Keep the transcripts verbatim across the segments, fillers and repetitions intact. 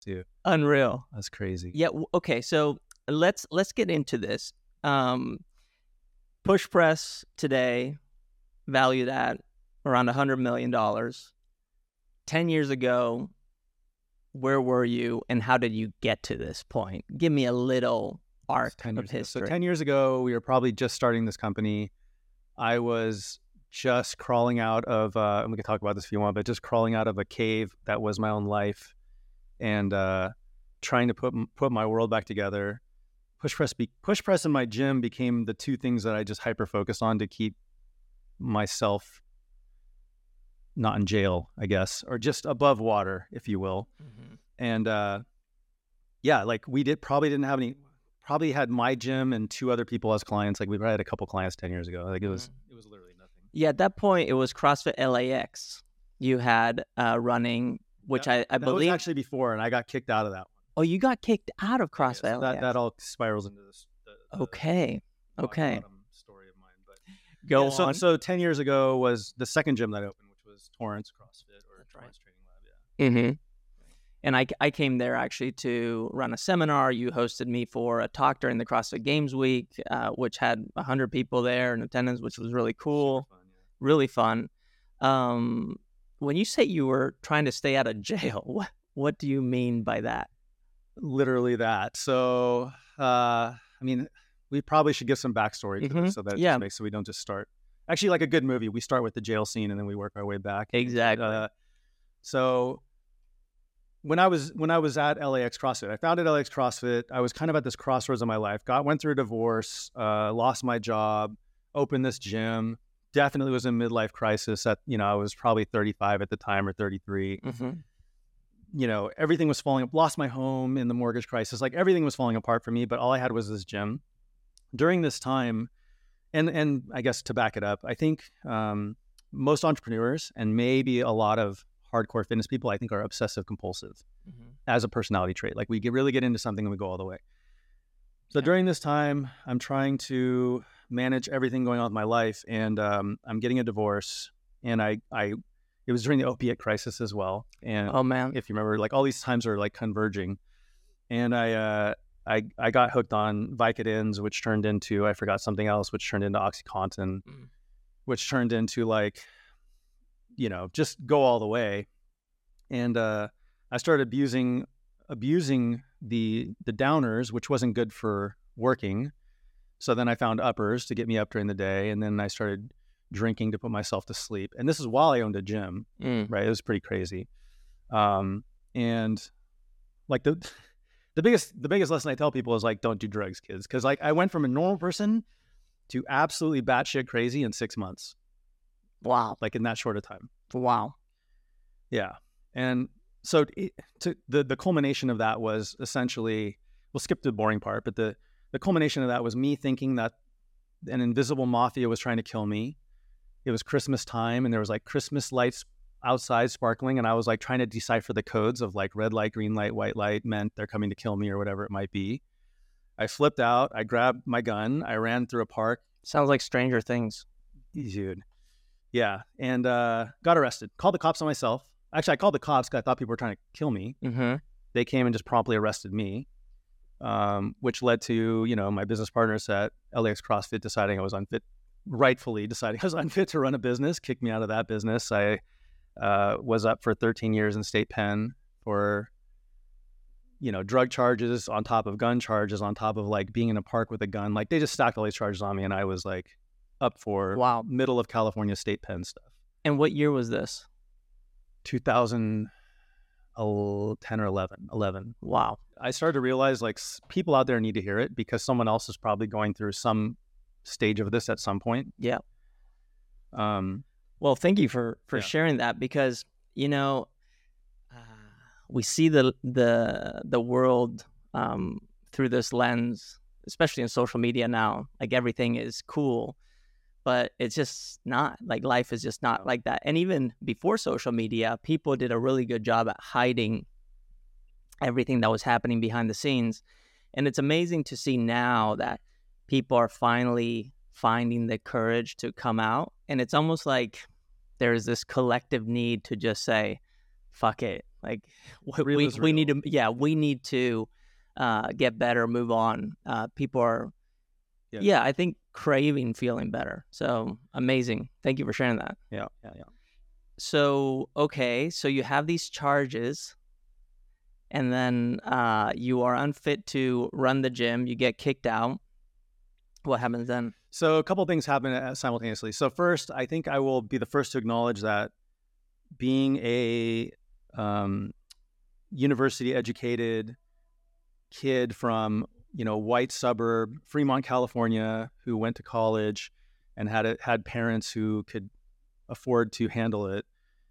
too. Unreal. That's crazy. Yeah. w- Okay. So let's let's get into this. Um, push press today, valued at around a hundred million dollars. Ten years ago, where were you, and how did you get to this point? Give me a little arc ten of years ago. history. So ten years ago, we were probably just starting this company. I was just crawling out of, uh, and we can talk about this if you want, but just crawling out of a cave that was my own life, and uh, trying to put put my world back together. Push press, be, push press, and my gym became the two things that I just hyper focused on to keep myself not in jail, I guess, or just above water, if you will. Mm-hmm. And uh, yeah, like we did probably didn't have any. Probably had my gym and two other people as clients. Like we probably had a couple clients ten years ago. Like it was, Mm-hmm. it was literally nothing. Yeah, at that point, it was CrossFit L A X. You had uh, running, which that, I, I that believe. was actually before, and I got kicked out of that one. Oh, you got kicked out of CrossFit Yeah, so L A X. that that all spirals into this. The, the Okay. Okay. bottom story of mine, but Go yeah, so, on. so ten years ago was the second gym that I opened, which was Torrance CrossFit or That's right. Torrance Training Lab. Yeah. Mm-hmm. And I, I came there actually to run a seminar. You hosted me for a talk during the CrossFit Games Week, uh, which had one hundred people there in attendance, which was really cool, Super fun, yeah. really fun. Um, when you say you were trying to stay out of jail, what, what do you mean by that? Literally that. So, uh, I mean, we probably should give some backstory to Mhm. this so that it Yeah. just makes so we don't just start. Actually, like a good movie, we start with the jail scene and then we work our way back. Exactly. Uh, so when I was when I was at L A X CrossFit, I founded L A X CrossFit. I was kind of at this crossroads in my life. Got went through a divorce, uh, lost my job, opened this gym. Definitely was in midlife crisis. At you know, I was probably thirty-five at the time or thirty-three. Mm-hmm. You know, everything was falling. Lost my home in the mortgage crisis. Like everything was falling apart for me. But all I had was this gym. During this time, and and I guess to back it up, I think um, most entrepreneurs and maybe a lot of hardcore fitness people, I think, are obsessive compulsive Mm-hmm. as a personality trait. Like we get really get into something and we go all the way. So Yeah. during this time, I'm trying to manage everything going on with my life, and um, I'm getting a divorce. And I, I, it was during the opiate crisis as well. And Oh, man. if you remember, like all these times are like converging. And I, uh, I, I got hooked on Vicodins, which turned into I forgot something else, which turned into OxyContin, Mm. which turned into like, you know, just go all the way. And uh, I started abusing abusing the the downers, which wasn't good for working. So then I found uppers to get me up during the day, and then I started drinking to put myself to sleep. And this is while I owned a gym, Mm. right? It was pretty crazy. Um, and like the the biggest the biggest lesson I tell people is like, don't do drugs, kids, because like I went from a normal person to absolutely batshit crazy in six months, Wow. like in that short of time. Wow. Yeah. And so it, to, the the culmination of that was essentially, we'll skip the boring part, but the, the culmination of that was me thinking that an invisible mafia was trying to kill me. It was Christmas time and there was like Christmas lights outside sparkling. And I was like trying to decipher the codes of like red light, green light, white light meant they're coming to kill me or whatever it might be. I flipped out. I grabbed my gun. I ran through a park. Sounds like Stranger Things. Dude. Yeah. And uh, got arrested. Called the cops on myself. Actually, I called the cops because I thought people were trying to kill me. Mm-hmm. They came and just promptly arrested me, um, which led to, you know, my business partners at L A X CrossFit deciding I was unfit, rightfully deciding I was unfit to run a business, kicked me out of that business. I uh, was up for thirteen years in state pen for, you know, drug charges on top of gun charges on top of like being in a park with a gun. Like they just stacked all these charges on me, and I was like up for Wow. middle of California state pen stuff. And what year was this? two thousand ten or eleven. eleven. Wow. I started to realize like s- people out there need to hear it because someone else is probably going through some stage of this at some point. Yeah. Um, Well, thank you for, for Yeah. sharing that because, you know, uh, we see the the the world um, through this lens, especially in social media now. Like everything is cool, but it's just not. Like life is just not like that. And even before social media, people did a really good job at hiding everything that was happening behind the scenes. And it's amazing to see now that people are finally finding the courage to come out. And it's almost like there's this collective need to just say, fuck it. Like we Real we, is we need real. to yeah we need to uh, get better, move on. Uh, people are Yeah. yeah I think craving feeling better. So amazing. Thank you for sharing that. Yeah, yeah, yeah. So okay, so you have these charges, and then uh, you are unfit to run the gym. You get kicked out. What happens then? So a couple of things happen uh, simultaneously. So first, I think I will be the first to acknowledge that being a um, university-educated kid from, you know, white suburb, Fremont, California, who went to college and had a, had parents who could afford to handle it.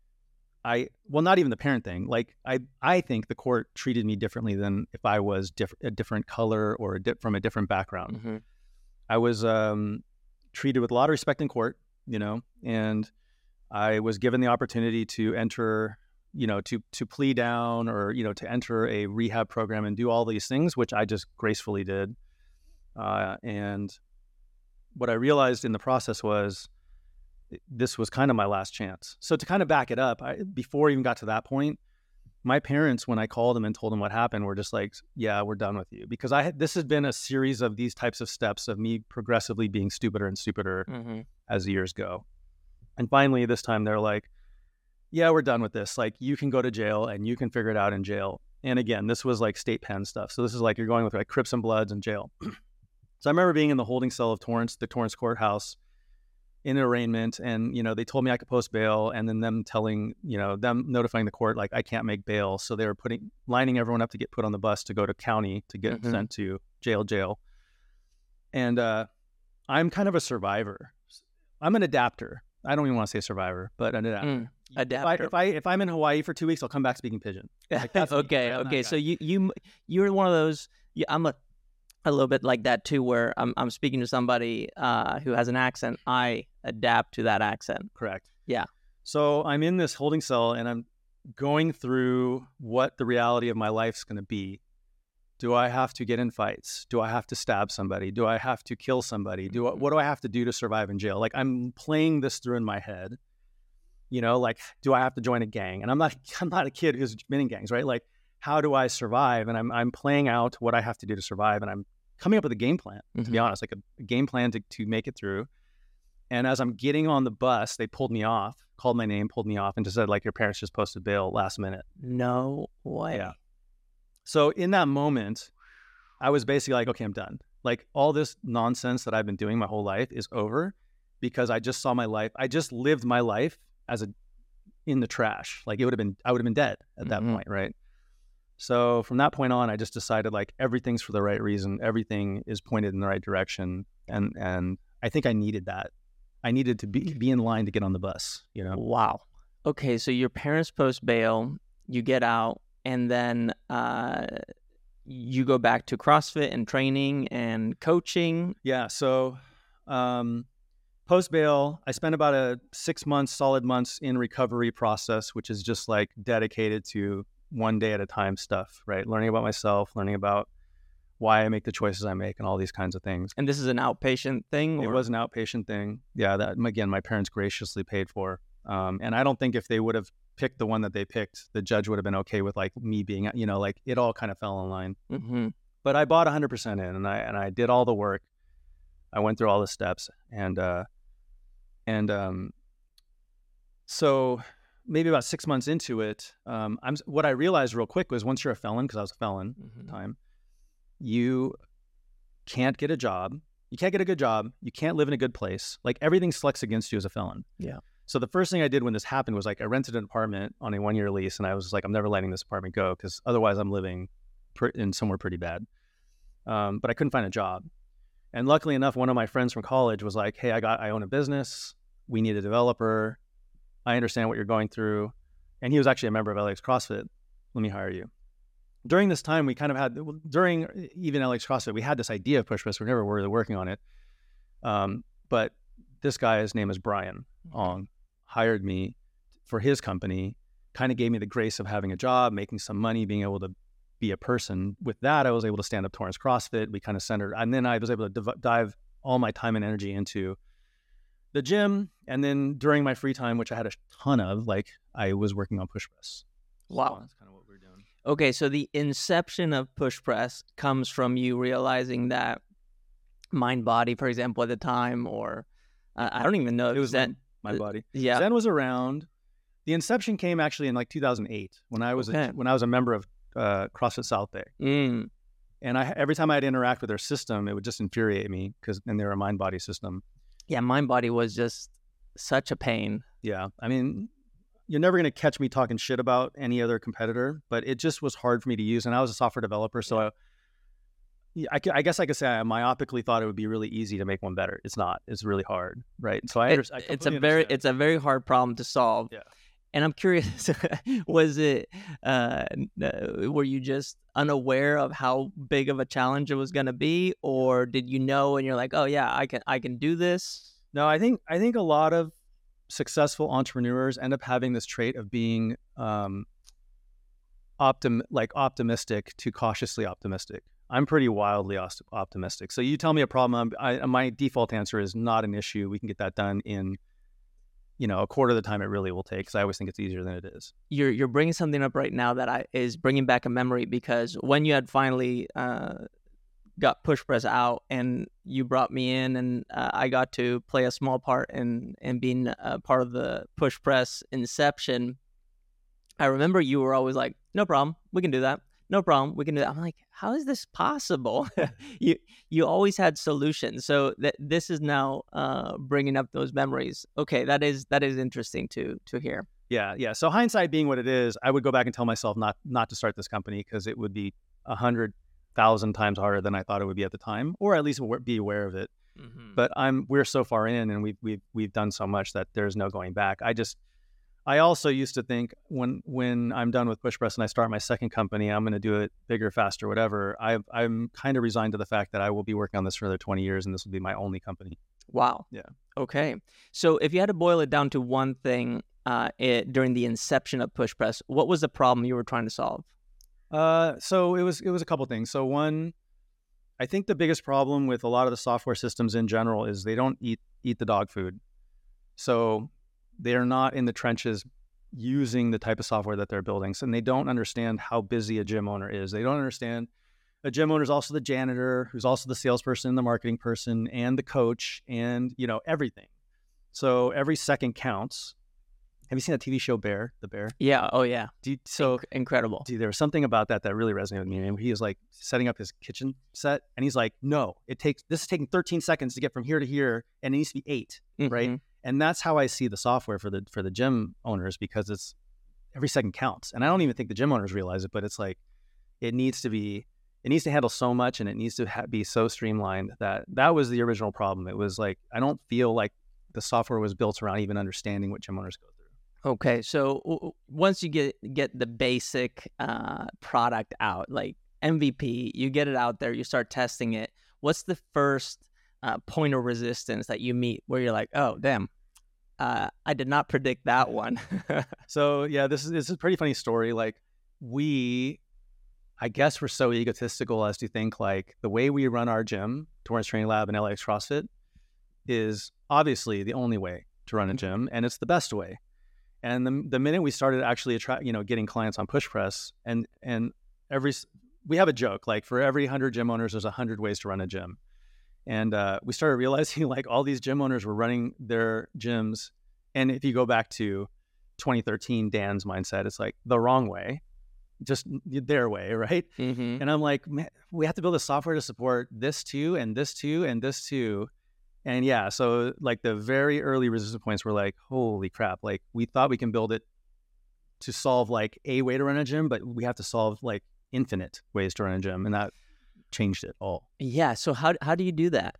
I well, not even the parent thing. Like I, I think the court treated me differently than if I was diff- a different color or a di- from a different background. Mm-hmm. I was um, treated with a lot of respect in court, you know, and I was given the opportunity to enter, you know, to to plea down or, you know, to enter a rehab program and do all these things, which I just gracefully did. Uh, and what I realized in the process was this was kind of my last chance. So to kind of back it up, I, before I even got to that point, my parents, when I called them and told them what happened, were just like, yeah, we're done with you. Because I had, this has been a series of these types of steps of me progressively being stupider and stupider Mm-hmm. as the years go. And finally, this time they're like, yeah, we're done with this. Like, you can go to jail and you can figure it out in jail. And again, this was like state pen stuff. So this is like you're going with like Crips and Bloods in jail. So I remember being in the holding cell of Torrance, the Torrance courthouse, in an arraignment, and you know they told me I could post bail, and then them telling you know them notifying the court like I can't make bail, so they were putting lining everyone up to get put on the bus to go to county to get Mm-hmm. sent to jail jail. And uh, I'm kind of a survivor. I'm an adapter. I don't even want to say survivor, but an adapter. Mm. If I, Adapter. if I if I'm in Hawaii for two weeks, I'll come back speaking pidgin. Like, that's me. okay, I'm that okay. guy. So you you you're one of those. You, I'm a a little bit like that too, where I'm I'm speaking to somebody uh, who has an accent. I adapt to that accent. Correct. Yeah. So I'm in this holding cell and I'm going through what the reality of my life's going to be. Do I have to get in fights? Do I have to stab somebody? Do I have to kill somebody? Do I, what do I have to do to survive in jail? Like I'm playing this through in my head. You know, like do I have to join a gang? And I'm not I'm not a kid who's been in gangs, right? Like how do I survive? And I'm I'm playing out what I have to do to survive, and I'm coming up with a game plan. Mm-hmm. To be honest, like a, a game plan to to make it through. And as I'm getting on the bus, they pulled me off, called my name, pulled me off, and just said, like, your parents just posted bail last minute. No way. Yeah. So in that moment, I was basically like, okay, I'm done. Like all this nonsense that I've been doing my whole life is over because I just saw my life. I just lived my life as a in the trash. Like it would have been, I would have been dead at that Mm-hmm. point, right? So from that point on, I just decided like everything's for the right reason. Everything is pointed in the right direction, and and I think I needed that. I needed to be be in line to get on the bus, you know? Wow. Okay, so your parents post bail, you get out, and then uh, you go back to CrossFit and training and coaching. Yeah. So um, post bail, I spent about a six months, solid months in recovery process, which is just like dedicated to one day at a time stuff, right? Learning about myself, learning about why I make the choices I make and all these kinds of things. And this is an outpatient thing? It Or? was an outpatient thing. Yeah, that again, my parents graciously paid for. Um, and I don't think if they would have picked the one that they picked, the judge would have been okay with like me being, you know, like it all kind of fell in line. Mm-hmm. But I bought one hundred percent in, and I and I did all the work. I went through all the steps, and uh, and um, so maybe about six months into it, um, I'm what I realized real quick was once you're a felon, because I was a felon Mm-hmm. at the time, you can't get a job. You can't get a good job. You can't live in a good place. Like everything selects against you as a felon. Yeah. So the first thing I did when this happened was like I rented an apartment on a one-year lease, and I was like, I'm never letting this apartment go because otherwise I'm living pr- in somewhere pretty bad. Um, but I couldn't find a job. And luckily enough, one of my friends from college was like, hey, I got I own a business. We need a developer. I understand what you're going through. And he was actually a member of L A X CrossFit. Let me hire you. During this time, we kind of had, during even L A X CrossFit, we had this idea of PushPress. We never were really working on it. Um, but this guy, his name is Brian Ong, hired me for his company, kind of gave me the grace of having a job, making some money, being able to be a person. With that, I was able to stand up Torrance CrossFit. We kind of centered, and then I was able to div- dive all my time and energy into the gym. And then during my free time, which I had a ton of, like I was working on PushPress. Wow. So that's kind of what we're doing. Okay, so the inception of push press comes from you realizing that Mind Body, for example, at the time, or uh, I don't even know. It was Zen. my, my body. Yeah. Zen was around. The inception came actually in like two thousand eight when I was Okay. a, when I was a member of uh, CrossFit South Bay. Mm. And I every time I'd interact with their system, it would just infuriate me because and they're a mind body system. Yeah, Mind Body was just such a pain. Yeah, I mean, you're never going to catch me talking shit about any other competitor, but it just was hard for me to use. And I was a software developer, so I, I, I guess I could say I myopically thought it would be really easy to make one better. It's not. It's really hard, right? So I, It, under, I it's a completely very understand. it's a very hard problem to solve. Yeah. And I'm curious, was it uh, uh, were you just unaware of how big of a challenge it was going to be, or did you know and you're like, oh yeah, I can I can do this? No, I think I think a lot of successful entrepreneurs end up having this trait of being um, optim like optimistic to cautiously optimistic. I'm pretty wildly os- optimistic. So you tell me a problem, I, my default answer is not an issue. We can get that done in, you know, a quarter of the time it really will take. Because I always think it's easier than it is. You're you're bringing something up right now that I is bringing back a memory, because when you had finally uh, got push press out and you brought me in, and uh, I got to play a small part in in being a part of the push press inception. I remember you were always like, no problem, we can do that. No problem, we can do that. I'm like, how is this possible? you you always had solutions. So that this is now uh, bringing up those memories. Okay, that is that is interesting to to hear. Yeah, yeah. So hindsight being what it is, I would go back and tell myself not not to start this company because it would be a hundred thousand times harder than I thought it would be at the time, or at least be aware of it. Mm-hmm. But I'm we're so far in, and we've we've we've done so much that there's no going back. I just I also used to think when when I'm done with push press and I start my second company, I'm going to do it bigger, faster, whatever. I've, I'm kind of resigned to the fact that I will be working on this for another twenty years, and this will be my only company. Wow. Yeah. Okay. So if you had to boil it down to one thing uh, it, during the inception of push press, what was the problem you were trying to solve? Uh, so it was it was a couple things. So one, I think the biggest problem with a lot of the software systems in general is they don't eat eat the dog food. So they're not in the trenches using the type of software that they're building. So, and they don't understand how busy a gym owner is. They don't understand a gym owner is also the janitor, who's also the salesperson, the marketing person, and the coach, and, you know, everything. So every second counts. Have you seen that T V show Bear, The Bear? Yeah. Oh, yeah. Do you, so Inc- incredible. Dude, there was something about that that really resonated with me. And he was like setting up his kitchen set, and he's like, "No, it takes this is taking thirteen seconds to get from here to here, and it needs to be eight, Mm-hmm. right?" And that's how I see the software for the for the gym owners, because it's every second counts. And I don't even think the gym owners realize it, but it's like it needs to be it needs to handle so much, and it needs to ha- be so streamlined that that was the original problem. It was like I don't feel like the software was built around even understanding what gym owners go through. Okay, so w- once you get get the basic uh, product out, like M V P, you get it out there, you start testing it. What's the first uh, point of resistance that you meet where you're like, oh, damn, uh, I did not predict that one? So yeah, this is, this is a pretty funny story. Like we, I guess we're so egotistical as to think like the way we run our gym, Torrance Training Lab and L A X CrossFit, is obviously the only way to run a gym, and it's the best way. And the the minute we started actually attract, you know, getting clients on push press, and and every we have a joke like for every hundred gym owners, there's a hundred ways to run a gym. And uh, we started realizing like all these gym owners were running their gyms. And if you go back to twenty thirteen, Dan's mindset, it's like the wrong way, just their way, right? Mm-hmm. And I'm like, man, we have to build a software to support this too, and this too, and this too. And yeah, so like the very early resistance points were like, holy crap, like we thought we can build it to solve like a way to run a gym, but we have to solve like infinite ways to run a gym. And that changed it all. Yeah. So how how do you do that?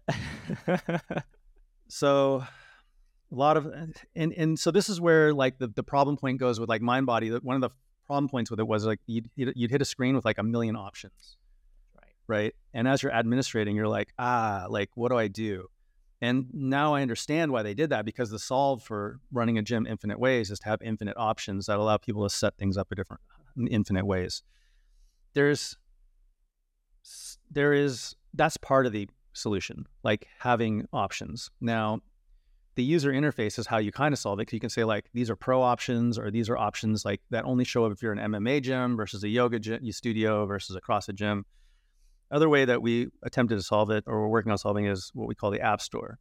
So a lot of, and and so this is where like the, the problem point goes with like Mind Body. One of the problem points with it was like you'd, you'd hit a screen with like a million options. Right. And as you're administrating, you're like, ah, like, what do I do? And now I understand why they did that, because the solve for running a gym infinite ways is to have infinite options that allow people to set things up in different infinite ways. There's, there is, that's part of the solution, like having options. Now, the user interface is how you kind of solve it. 'Cause you can say like, these are pro options, or these are options like that only show up if you're an M M A gym versus a yoga gym, studio versus a CrossFit gym. Other way that we attempted to solve it, or we're working on solving, is what we call the App Store.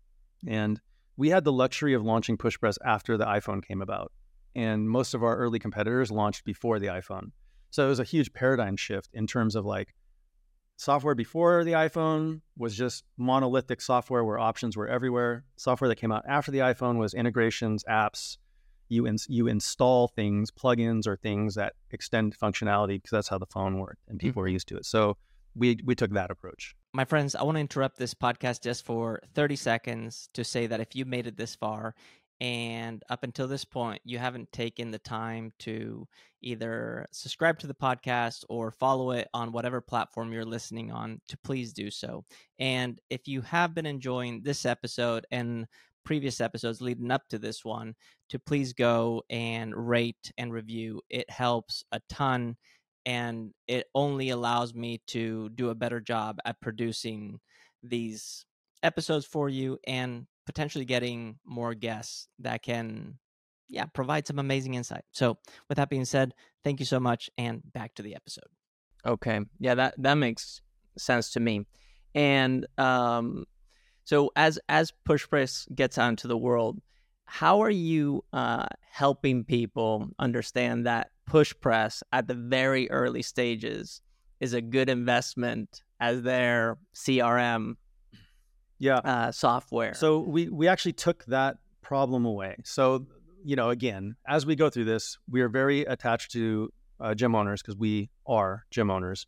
And we had the luxury of launching PushPress after the iPhone came about. And most of our early competitors launched before the iPhone. So it was a huge paradigm shift in terms of like, software before the iPhone was just monolithic software where options were everywhere. Software that came out after the iPhone was integrations, apps. You ins- you install things, plugins, or things that extend functionality, because that's how the phone worked and people mm-hmm. were used to it. So we we took that approach. My friends, I want to interrupt this podcast just for thirty seconds to say that if you made it this far and up until this point, you haven't taken the time to either subscribe to the podcast or follow it on whatever platform you're listening on, to please do so. And if you have been enjoying this episode and previous episodes leading up to this one, to please go and rate and review. It helps a ton, and it only allows me to do a better job at producing these episodes for you and potentially getting more guests that can, yeah, provide some amazing insight. So with that being said, thank you so much, and back to the episode. Okay. Yeah, that, that makes sense to me. And um, so as, as PushPress gets out into the world, how are you uh, helping people understand that PushPress at the very early stages is a good investment as their C R M yeah. uh, software? So we, we actually took that problem away. So, you know, again, as we go through this, we are very attached to uh, gym owners, because we are gym owners.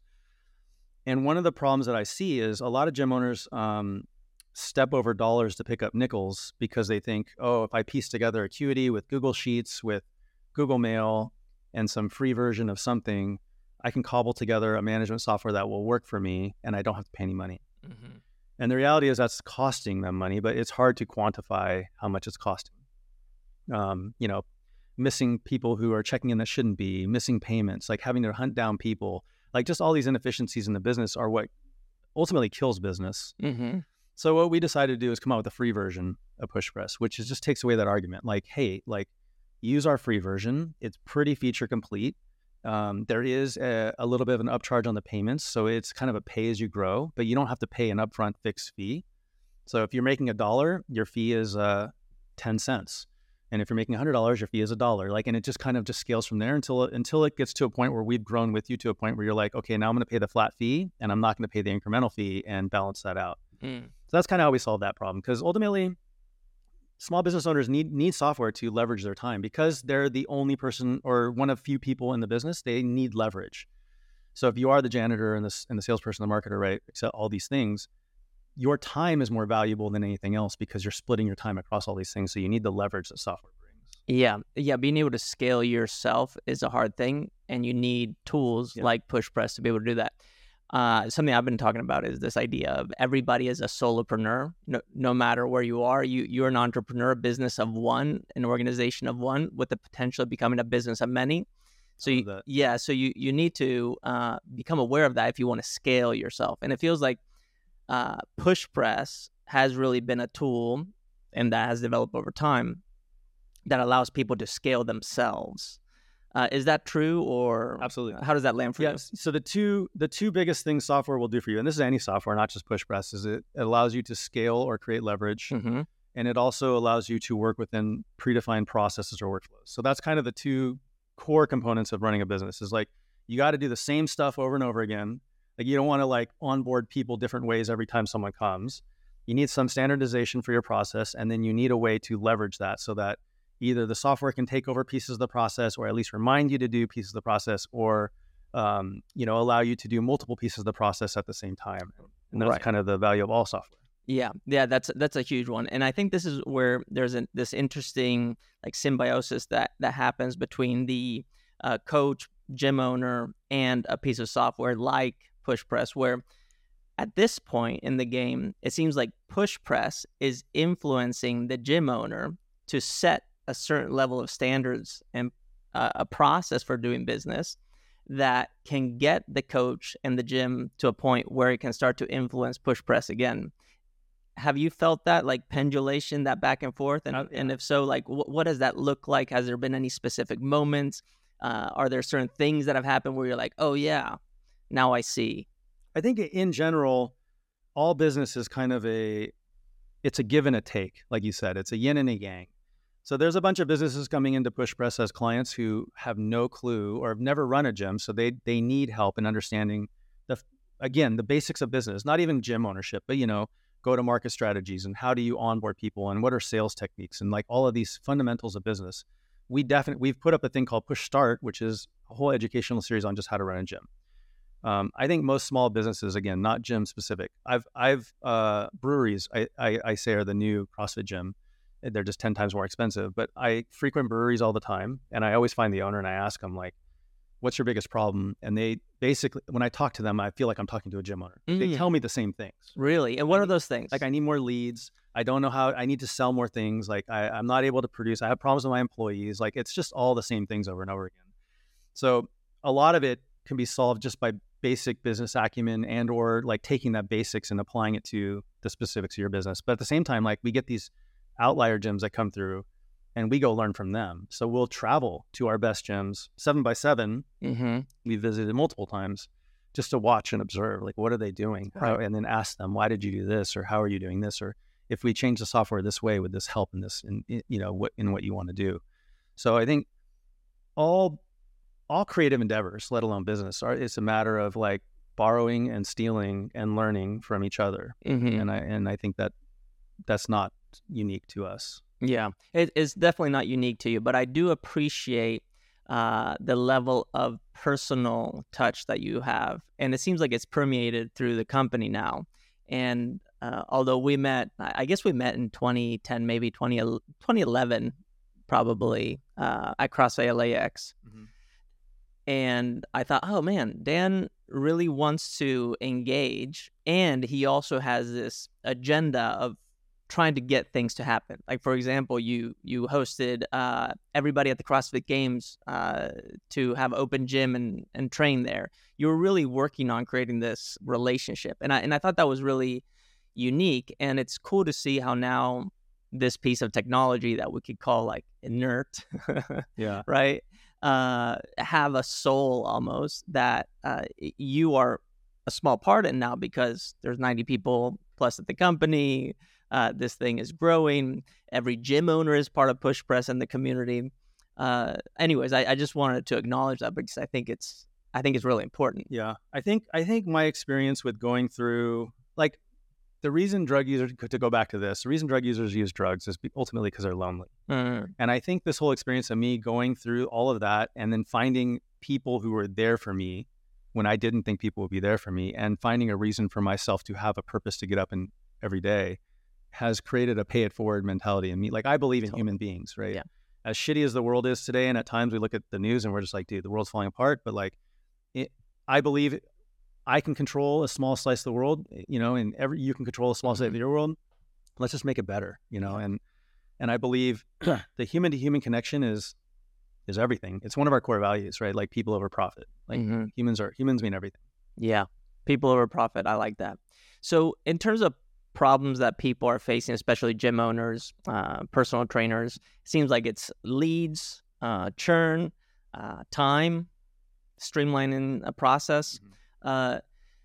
And one of the problems that I see is a lot of gym owners um, step over dollars to pick up nickels, because they think, oh, if I piece together Acuity with Google Sheets, with Google Mail, and some free version of something, I can cobble together a management software that will work for me, and I don't have to pay any money. Mm-hmm. And the reality is that's costing them money, but it's hard to quantify how much it's costing. Um, you know, missing people who are checking in that shouldn't be, missing payments, like having to hunt down people, like just all these inefficiencies in the business are what ultimately kills business. Mm-hmm. So what we decided to do is come out with a free version of PushPress, which is just takes away that argument. Like, hey, like use our free version. It's pretty feature complete. Um, there is a, a little bit of an upcharge on the payments. So it's kind of a pay as you grow, but you don't have to pay an upfront fixed fee. So if you're making a dollar, your fee is uh, ten cents. And if you're making one hundred dollars, your fee is a dollar. Like, and it just kind of just scales from there until until it gets to a point where we've grown with you to a point where you're like, okay, now I'm going to pay the flat fee, and I'm not going to pay the incremental fee, and balance that out. Mm. So that's kind of how we solve that problem, because ultimately, small business owners need need software to leverage their time, because they're the only person or one of few people in the business. They need leverage. So if you are the janitor and the and the salesperson, the marketer, right, except all these things, your time is more valuable than anything else, because you're splitting your time across all these things. So you need the leverage that software brings. Yeah. Yeah. Being able to scale yourself is a hard thing, and you need tools yeah. like PushPress to be able to do that. Uh, something I've been talking about is this idea of everybody is a solopreneur. No, no matter where you are, you, you're an entrepreneur, a business of one, an organization of one, with the potential of becoming a business of many. So you, yeah, so you, you need to uh, become aware of that if you want to scale yourself. And it feels like uh, PushPress has really been a tool, and that has developed over time, that allows people to scale themselves. Uh, is that true, or absolutely? How does that land for yes. you? So the two the two biggest things software will do for you, and this is any software, not just PushPress, is it, it allows you to scale or create leverage, mm-hmm. and it also allows you to work within predefined processes or workflows. So that's kind of the two core components of running a business. Is like you got to do the same stuff over and over again. Like you don't want to like onboard people different ways every time someone comes. You need some standardization for your process, and then you need a way to leverage that so that either the software can take over pieces of the process, or at least remind you to do pieces of the process, or um, you know, allow you to do multiple pieces of the process at the same time. And that's right. kind of the value of all software. Yeah, yeah, that's that's a huge one, and I think this is where there's a, this interesting like symbiosis that that happens between the uh, coach, gym owner, and a piece of software like PushPress, where at this point in the game, it seems like PushPress is influencing the gym owner to set a certain level of standards and uh, a process for doing business that can get the coach and the gym to a point where it can start to influence PushPress again. have you felt that like pendulation, that back and forth? And Uh, yeah. and if so, like wh- what does that look like? Has there been any specific moments? Uh, are there certain things that have happened where you're like, oh yeah, now I see? I think in general, all business is kind of a, it's a give and a take. Like you said, it's a yin and a yang. So there's a bunch of businesses coming into PushPress as clients who have no clue or have never run a gym. So they they need help in understanding the, again, the basics of business, not even gym ownership, but, you know, go-to-market strategies and how do you onboard people and what are sales techniques and like all of these fundamentals of business. We definitely, we've put up a thing called Push Start, which is a whole educational series on just how to run a gym. Um, I think most small businesses, again, not gym specific. I've, I've, uh, breweries, I, I, I say are the new CrossFit gym. They're just ten times more expensive, but I frequent breweries all the time. And I always find the owner and I ask them like, what's your biggest problem? And they basically, when I talk to them, I feel like I'm talking to a gym owner. Mm. They tell me the same things. Really? And what are those things? Like, I need more leads. I don't know how, I need to sell more things. Like I, I'm not able to produce. I have problems with my employees. Like it's just all the same things over and over again. So a lot of it can be solved just by basic business acumen and or like taking that basics and applying it to the specifics of your business. But at the same time, like we get these outlier gyms that come through and we go learn from them. So we'll travel to our best gyms seven by seven. Mm-hmm. We visited multiple times just to watch and observe, like, what are they doing? Right. How, and then ask them, why did you do this? Or how are you doing this? Or if we change the software this way, would this help in this, in, in you know, what, in what you want to do? So I think all, all creative endeavors, let alone business, are, it's a matter of like borrowing and stealing and learning from each other. Mm-hmm. And I, and I think that that's not unique to us. Yeah, it, it's definitely not unique to you, but I do appreciate uh, the level of personal touch that you have. And it seems like it's permeated through the company now. And uh, although we met, I guess we met in twenty ten, maybe twenty, twenty eleven, probably, uh, at CrossFit L A X. Mm-hmm. And I thought, oh man, Dan really wants to engage. And he also has this agenda of trying to get things to happen. Like, for example, you you hosted uh, everybody at the CrossFit Games uh, to have open gym and, and train there. You were really working on creating this relationship. And I, and I thought that was really unique. And it's cool to see how now this piece of technology that we could call like inert, yeah, right, uh, have a soul almost that uh, you are a small part in now because there's ninety people plus at the company. Uh, this thing is growing. Every gym owner is part of PushPress and the community. Uh, anyways, I, I just wanted to acknowledge that because I think it's I think it's really important. Yeah, I think I think my experience with going through, like, the reason drug users, to go back to this, the reason drug users use drugs is ultimately because they're lonely. Mm. And I think this whole experience of me going through all of that and then finding people who were there for me when I didn't think people would be there for me, and finding a reason for myself to have a purpose to get up in every day, has created a pay it forward mentality in me. Like, I believe in Totally. human beings, right? Yeah. As shitty as the world is today, and at times we look at the news and we're just like, dude, the world's falling apart. But like, it, I believe I can control a small slice of the world, you know, and every you can control a small slice of your world. Let's just make it better, you know. And and I believe the human to human connection is is everything. It's one of our core values, right? Like, people over profit. Like, mm-hmm. humans are humans mean everything. Yeah, people over profit. I like that. So in terms of problems that people are facing, especially gym owners, uh, personal trainers, seems like it's leads, uh, churn, uh, time, streamlining a process. Mm-hmm. Uh,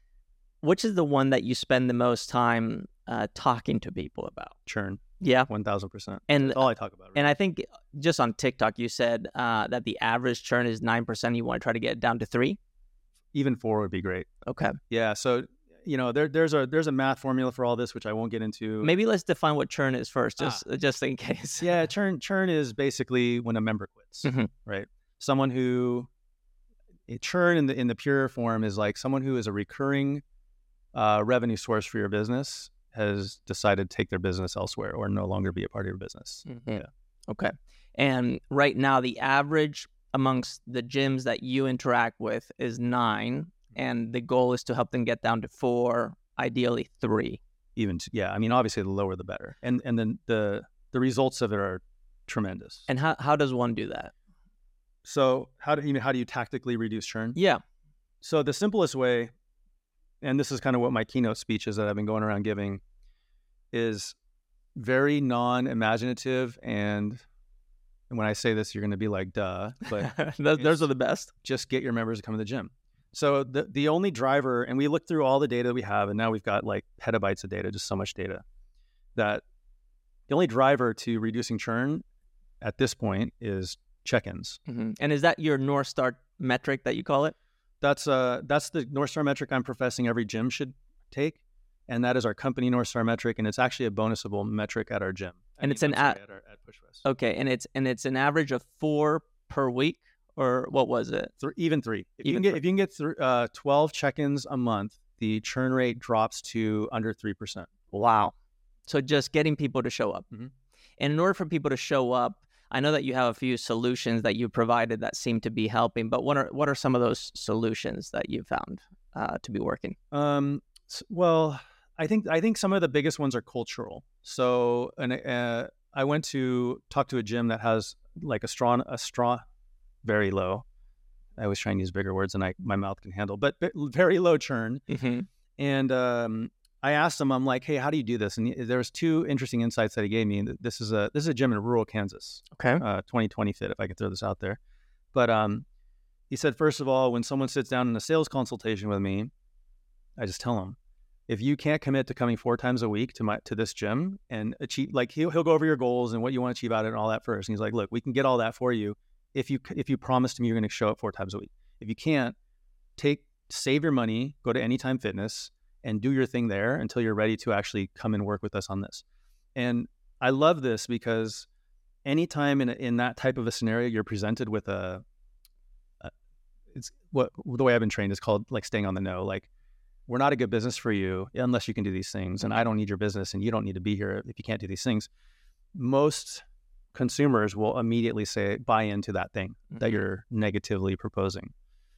which is the one that you spend the most time uh, talking to people about? Churn. Yeah. one thousand percent. And that's all I talk about. Right? And I think just on TikTok, you said uh, that the average churn is nine percent. You want to try to get it down to three? Even four would be great. Okay. Yeah. So, you know, there, there's a there's a math formula for all this, which I won't get into. Maybe let's define what churn is first, just ah. just in case. Yeah, churn churn is basically when a member quits, mm-hmm. right? Someone who churn in the in the pure form is like someone who is a recurring uh, revenue source for your business has decided to take their business elsewhere or no longer be a part of your business. Mm-hmm. Yeah. Okay. And right now, the average amongst the gyms that you interact with is nine. And the goal is to help them get down to four, ideally three. Even, to, yeah. I mean, obviously, the lower the better. And and then the the results of it are tremendous. And how how does one do that? So how do you know, how do you tactically reduce churn? Yeah. So the simplest way, and this is kind of what my keynote speech is that I've been going around giving, is very non-imaginative, and and when I say this, you're going to be like, duh, but those, those are the best. Just get your members to come to the gym. So the the only driver, and we looked through all the data we have, and now we've got like petabytes of data, just so much data, that the only driver to reducing churn at this point is check-ins. Mm-hmm. And is that your North Star metric that you call it? That's uh that's the North Star metric I'm professing every gym should take. And that is our company North Star metric, and it's actually a bonusable metric at our gym. I and mean, it's an sorry, a- at, our, at PushWest. Okay, and it's and it's an average of four per week, or what was it? Th- even three. If Even you can get three. if you can get th- uh, twelve check-ins a month, the churn rate drops to under three percent. Wow. So just getting people to show up. Mhm. And in order for people to show up, I know that you have a few solutions that you provided that seem to be helping, but what are what are some of those solutions that you found uh, to be working? Um, s- well, I think I think some of the biggest ones are cultural. So, and uh, I went to talk to a gym that has like a straw, a straw, very low. I always try and use bigger words than I my mouth can handle, but, but very low churn. Mm-hmm. And um, I asked him, I'm like, hey, how do you do this? And he, there was two interesting insights that he gave me. This is a this is a gym in rural Kansas, Okay. uh, twenty twenty fit, if I could throw this out there. But um, he said, first of all, when someone sits down in a sales consultation with me, I just tell them, if you can't commit to coming four times a week to my to this gym and achieve, like he'll he'll go over your goals and what you want to achieve out of it and all that first. And he's like, look, we can get all that for you if you if you promise to me you're going to show up four times a week. If you can't, take save your money, go to Anytime Fitness, and do your thing there until you're ready to actually come and work with us on this. And I love this because anytime in a, in that type of a scenario, you're presented with a, a it's what the way I've been trained is called like staying on the know. Like, we're not a good business for you unless you can do these things, and I don't need your business, and you don't need to be here if you can't do these things. Most consumers will immediately say buy into that thing mm-hmm. that you're negatively proposing.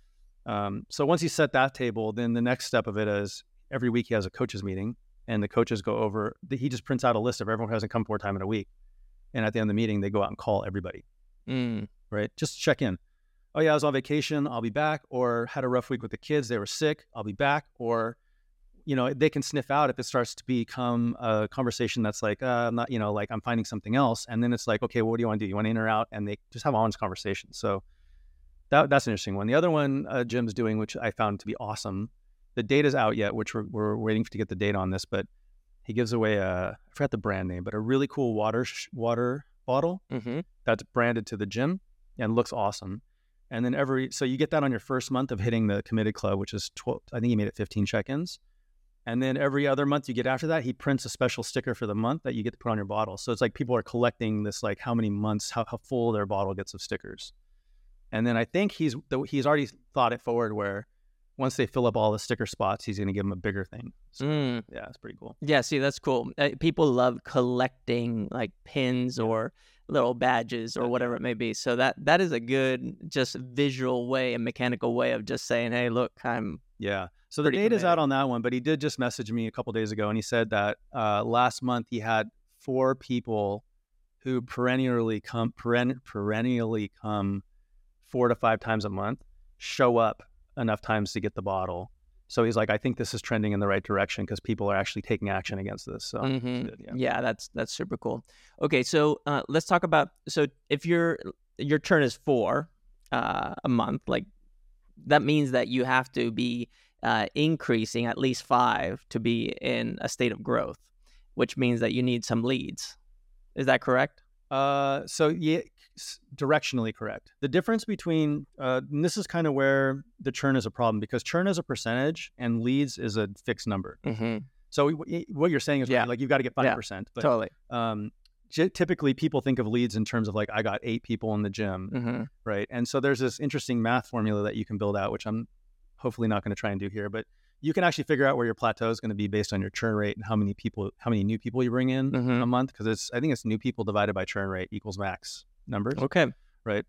Um, so once you set that table, then the next step of it is every week he has a coaches meeting, and the coaches go over. He just prints out a list of everyone who hasn't come four times in a week, and at the end of the meeting, they go out and call everybody. Mm. Right? Just check in. Oh yeah, I was on vacation, I'll be back, or had a rough week with the kids, they were sick, I'll be back, or, you know, they can sniff out if it starts to become a conversation that's like, uh, I'm not, you know, like I'm finding something else. And then it's like, okay, well, what do you want to do? You want in or out? And they just have honest conversations. So that that's an interesting one. The other one uh, Jim's doing, which I found to be awesome, the data's out yet, which we're, we're waiting to get the data on this, but he gives away a, I forgot the brand name, but a really cool water, sh- water bottle mm-hmm. that's branded to the gym and looks awesome. And then every, so you get that on your first month of hitting the committed club, which is twelve, I think he made it fifteen check-ins. And then every other month you get after that, he prints a special sticker for the month that you get to put on your bottle. So it's like people are collecting this, like how many months, how, how full their bottle gets of stickers. And then I think he's, he's already thought it forward where once they fill up all the sticker spots, he's going to give them a bigger thing. So mm. yeah, it's pretty cool. Yeah, see, that's cool. Uh, people love collecting like pins yeah. or little badges or whatever it may be. So that that is a good just visual way, a mechanical way of just saying, hey, look, I'm yeah. So the data's out on that one, but he did just message me a couple days ago, and he said that uh, last month he had four people who perennially come peren- perennially come four to five times a month show up enough times to get the bottle. So he's like, I think this is trending in the right direction because people are actually taking action against this. So mm-hmm. good, yeah. yeah, that's that's super cool. Okay, so uh, let's talk about, so if your your churn is four uh, a month, like that means that you have to be uh, increasing at least five to be in a state of growth, which means that you need some leads. Is that correct? Uh, so yeah, directionally correct. The difference between, uh, and this is kind of where the churn is a problem because churn is a percentage and leads is a fixed number. Mm-hmm. So w- what you're saying is yeah. right, like you've got to get five percent. Yeah, but, totally. Um, g- typically people think of leads in terms of like, I got eight people in the gym, mm-hmm. right? And so there's this interesting math formula that you can build out, which I'm hopefully not going to try and do here, but you can actually figure out where your plateau is going to be based on your churn rate and how many people, how many new people you bring in mm-hmm. a month. Cause it's, I think it's new people divided by churn rate equals max numbers. Okay. Right.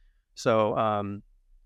So, um,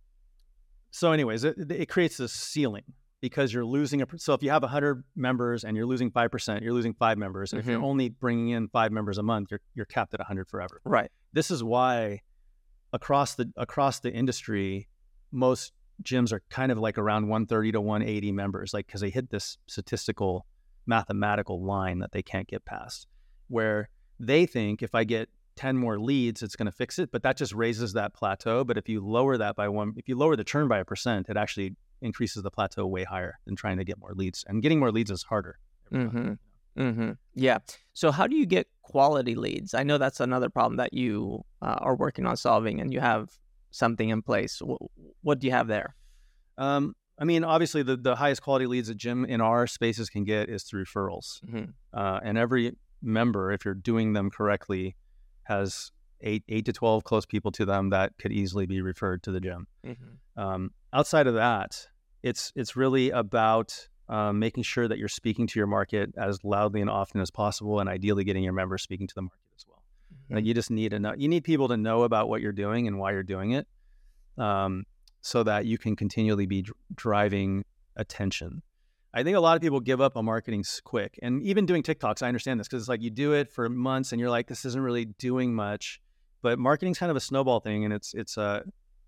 so anyways, it, it creates this ceiling because you're losing a, so if you have a hundred members and you're losing five percent, you're losing five members. And mm-hmm. if you're only bringing in five members a month, you're, you're capped at a hundred forever. Right. This is why across the, across the industry, most gyms are kind of like around one thirty to one eighty members, like, cause they hit this statistical mathematical line that they can't get past, where they think if I get ten more leads, it's going to fix it, but that just raises that plateau. But if you lower that by one, if you lower the churn by a percent, it actually increases the plateau way higher than trying to get more leads. And getting more leads is harder. Mm-hmm. Mm-hmm. Yeah. So how do you get quality leads? I know that's another problem that you uh, are working on solving, and you have something in place. What, what do you have there? Um, I mean, obviously, the, the highest quality leads a gym in our spaces can get is through referrals. Mm-hmm. Uh, and every member, if you're doing them correctly, has eight eight to twelve close people to them that could easily be referred to the gym. Mm-hmm. Um, outside of that, it's it's really about um, making sure that you're speaking to your market as loudly and often as possible, and ideally getting your members speaking to the market as well. Mm-hmm. Like you just need to know, you need people to know about what you're doing and why you're doing it, um, so that you can continually be dr- driving attention. I think a lot of people give up on marketing quick, and even doing TikToks. I understand this because it's like you do it for months and you're like, this isn't really doing much. But marketing's kind of a snowball thing, and it's it's a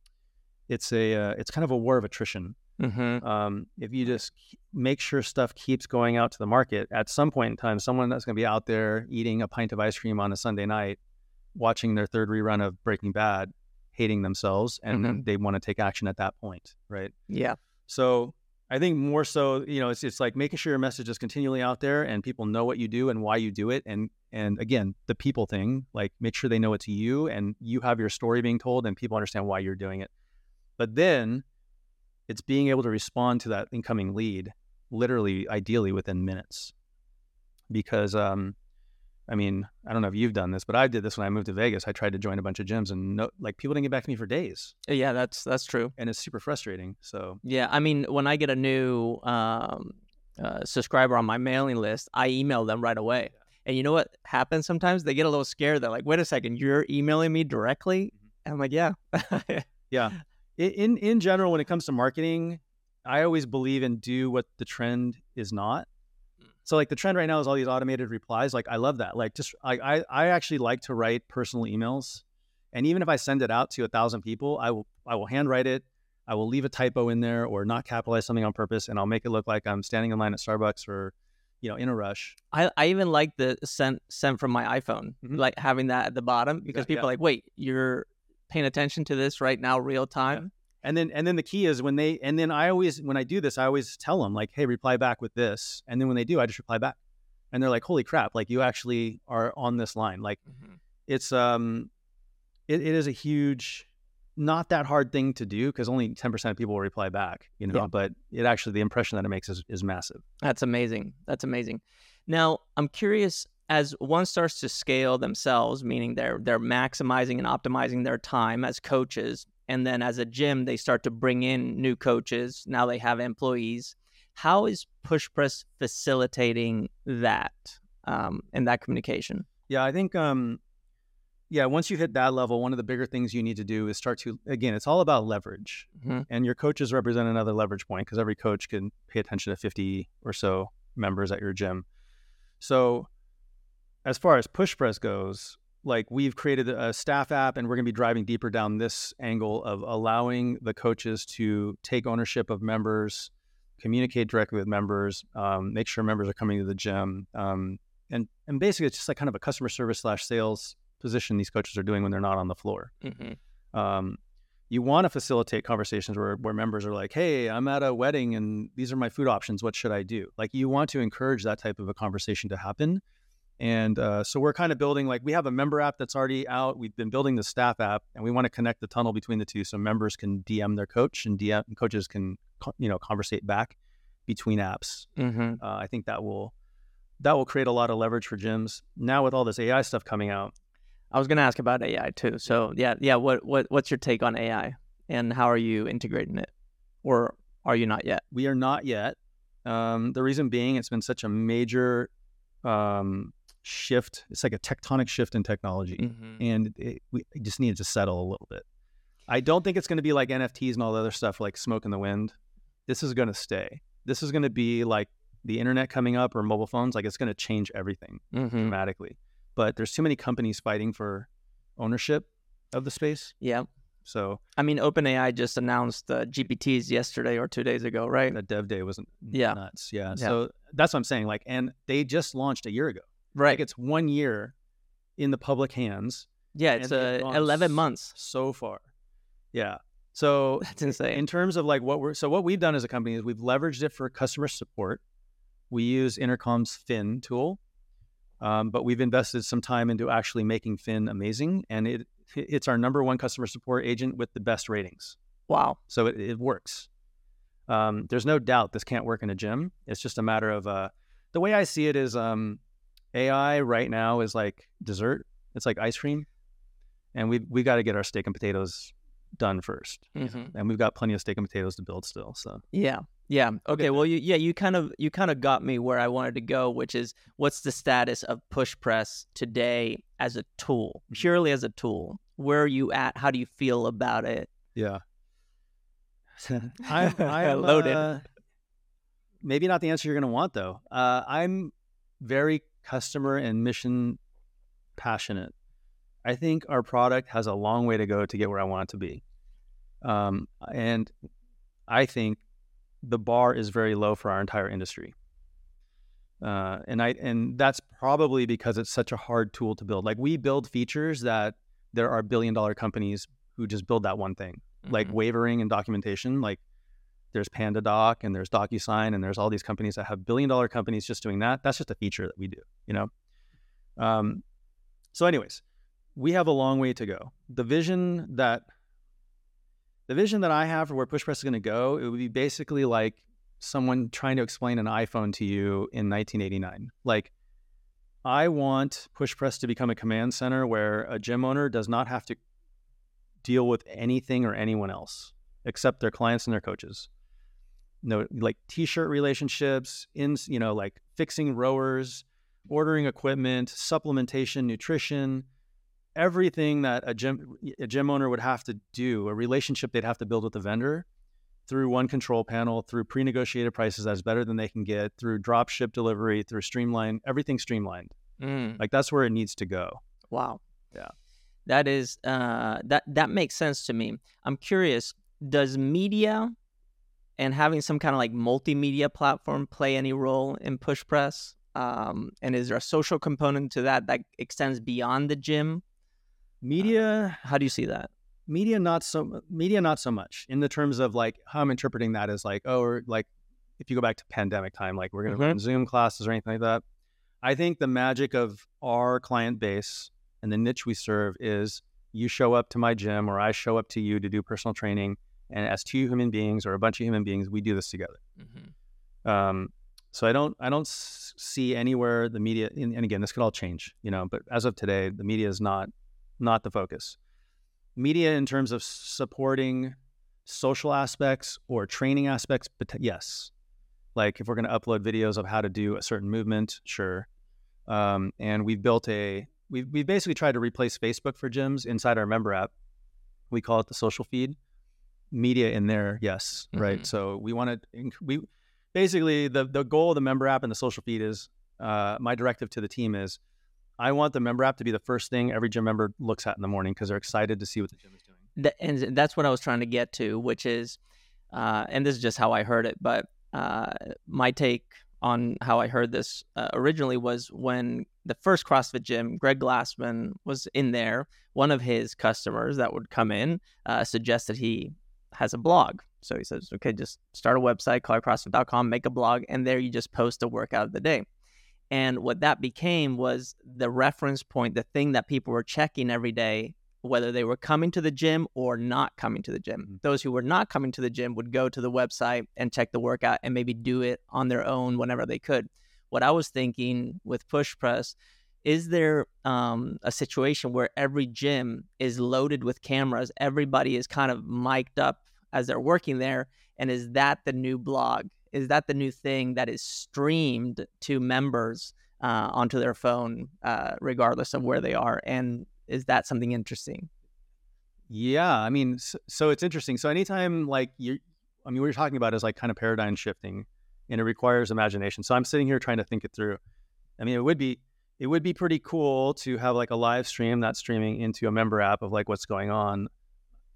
it's a uh, it's kind of a war of attrition. Mm-hmm. Um, if you just make sure stuff keeps going out to the market, at some point in time, someone that's going to be out there eating a pint of ice cream on a Sunday night, watching their third rerun of Breaking Bad, hating themselves, and Mm-hmm. they want to take action at that point, right? Yeah. So I think more so, you know, it's it's like making sure your message is continually out there and people know what you do and why you do it. And and again, the people thing, like make sure they know it's you and you have your story being told and people understand why you're doing it. But then it's being able to respond to that incoming lead, literally, ideally within minutes. Because, um, I mean, I don't know if you've done this, but I did this when I moved to Vegas. I tried to join a bunch of gyms and no, like people didn't get back to me for days. Yeah, that's that's true. And it's super frustrating. So Yeah, I mean, when I get a new um, uh, subscriber on my mailing list, I email them right away. Yeah. And you know what happens sometimes? They get a little scared. They're like, wait a second, you're emailing me directly? And I'm like, yeah. yeah. In in general, when it comes to marketing, I always believe in do what the trend is not. So like the trend right now is all these automated replies. Like I love that. Like just I I, I actually like to write personal emails, and even if I send it out to a thousand people, I will I will handwrite it. I will leave a typo in there or not capitalize something on purpose, and I'll make it look like I'm standing in line at Starbucks or, you know, in a rush. I, I even like the sent sent from my iPhone, Mhm. like having that at the bottom, because Yeah, people yeah. are like, wait, you're paying attention to this right now, real time. And then and then the key is when they and then I always when I do this, I always tell them like, hey, reply back with this. And then when they do, I just reply back. And they're like, holy crap, like you actually are on this line. Like Mm-hmm. it's um it, it is a huge, not that hard thing to do because only ten percent of people will reply back, you know, Yeah. but it actually, the impression that it makes is, is massive. That's amazing. That's amazing. Now, I'm curious, as one starts to scale themselves, meaning they're they're maximizing and optimizing their time as coaches, and then as a gym, they start to bring in new coaches. Now they have employees. How is PushPress facilitating that um, and that communication? Yeah, I think, um, yeah, once you hit that level, one of the bigger things you need to do is start to, again, it's all about leverage. Mm-hmm. And your coaches represent another leverage point because every coach can pay attention to fifty or so members at your gym. So as far as PushPress goes, like we've created a staff app and we're going to be driving deeper down this angle of allowing the coaches to take ownership of members, communicate directly with members, um, make sure members are coming to the gym. Um, and, and basically it's just like kind of a customer service slash sales position these coaches are doing when they're not on the floor. Mm-hmm. Um, you want to facilitate conversations where, where members are like, hey, I'm at a wedding and these are my food options. What should I do? Like you want to encourage that type of a conversation to happen. And uh, so we're kind of building, like we have a member app that's already out. We've been building the staff app and we want to connect the tunnel between the two so members can D M their coach and D M and coaches can, you know, conversate back between apps. Mm-hmm. Uh, I think that will, that will create a lot of leverage for gyms. Now with all this A I stuff coming out, I was going to ask about A I too. So yeah, yeah. What what what's your take on A I, and how are you integrating it, or are you not yet? we are not yet. Um, the reason being, it's been such a major um, shift. It's like a tectonic shift in technology, Mm-hmm. and it, we it just needed to settle a little bit. I don't think it's going to be like N F Ts and all the other stuff, like smoke in the wind. This is going to stay. This is going to be like the internet coming up or mobile phones. Like it's going to change everything Mm-hmm. dramatically. But there's too many companies fighting for ownership of the space. Yeah. So I mean, OpenAI just announced uh, G P Ts yesterday or two days ago, right? the dev day wasn't Yeah. nuts. Yeah. Yeah. So that's what I'm saying. Like, and they just launched a year ago. Right. Like it's one year in the public hands. Yeah, it's and they've uh, gone eleven s- months. so far. Yeah. So That's insane. in terms of like what we're so what we've done as a company is we've leveraged it for customer support. We use Intercom's Fin tool, um, but we've invested some time into actually making Fin amazing, and it it's our number one customer support agent with the best ratings. Wow. So it, it works. Um, there's no doubt this can't work in a gym. It's just a matter of uh, the way I see it is um, A I right now is like dessert. It's like ice cream, and we we got to get our steak and potatoes done first, hmm and we've got plenty of steak and potatoes to build still. So Yeah. Yeah. Okay. get Well, you, yeah, you kind of you kind of got me where I wanted to go, which is what's the status of push press today as a tool, purely as a tool? Where are you at? How do you feel about it? yeah, I'm, I'm Loaded. Uh, maybe not the answer you're going to want though. Uh, I'm very customer and mission passionate. I think our product has a long way to go to get where I want it to be. Um, and I think the bar is very low for our entire industry. Uh, and I and that's probably because it's such a hard tool to build. Like we build features that there are billion dollar companies who just build that one thing, like Mhm. wavering and documentation. Like there's PandaDoc and there's DocuSign and there's all these companies that have billion dollar companies just doing that. That's just a feature that we do, you know? Um, so anyways, we have a long way to go. The vision that the vision that I have for where PushPress is going to go, it would be basically like someone trying to explain an iPhone to you in nineteen eighty-nine. Like, I want PushPress to become a command center where a gym owner does not have to deal with anything or anyone else except their clients and their coaches. No, like t-shirt relationships, in you know, like fixing rowers, ordering equipment, supplementation, nutrition, everything that a gym a gym owner would have to do, a relationship they'd have to build with the vendor through one control panel, through pre-negotiated prices that's better than they can get, through drop ship delivery, through streamline, everything streamlined. Mm. Like that's where it needs to go. Wow. Yeah. That is uh, that that makes sense to me. I'm curious, does media and having some kind of like multimedia platform play any role in push press? Um, and is there a social component to that that extends beyond the gym? Media, How do you see that? media, not so media, not so much in the terms of like how I'm interpreting that as like, oh, or like if you go back to pandemic time, like we're going to Mhm. run Zoom classes or anything like that. I think the magic of our client base and the niche we serve is you show up to my gym or I show up to you to do personal training. And as two human beings or a bunch of human beings, we do this together. Mm-hmm. Um, so I don't, I don't s- see anywhere the media, and, and again, this could all change, you know, but as of today, the media is not, not the focus. Media in terms of supporting social aspects or training aspects, but yes. Like if we're going to upload videos of how to do a certain movement, sure. Um, and we've built a, we've, we've basically tried to replace Facebook for gyms inside our member app. We call it the social feed. Media in there, yes, right. Mhm. So we want to, we basically the the goal of the member app and the social feed is, uh, my directive to the team is, I want the member app to be the first thing every gym member looks at in the morning because they're excited to see what the gym is doing. Th- and that's what I was trying to get to, which is, uh, and this is just how I heard it, but uh, my take on how I heard this uh, originally was when the first CrossFit gym, Greg Glassman, was in there. One of his customers that would come in uh, suggested he has a blog. So he says, okay, just start a website, color crossfit dot com, make a blog, and there you just post a workout of the day. And what that became was the reference point, the thing that people were checking every day, whether they were coming to the gym or not coming to the gym. Mhm. Those who were not coming to the gym would go to the website and check the workout and maybe do it on their own whenever they could. What I was thinking with push press, is there um, a situation where every gym is loaded with cameras? Everybody is kind of mic'd up as they're working there. And is that the new blog? Is that the new thing that is streamed to members uh, onto their phone, uh, regardless of where they are? And is that something interesting? Yeah, I mean, so, so it's interesting. So anytime like you, I mean, what you're talking about is like kind of paradigm shifting, and it requires imagination. So I'm sitting here trying to think it through. I mean, it would be it would be pretty cool to have like a live stream that's streaming into a member app of like what's going on.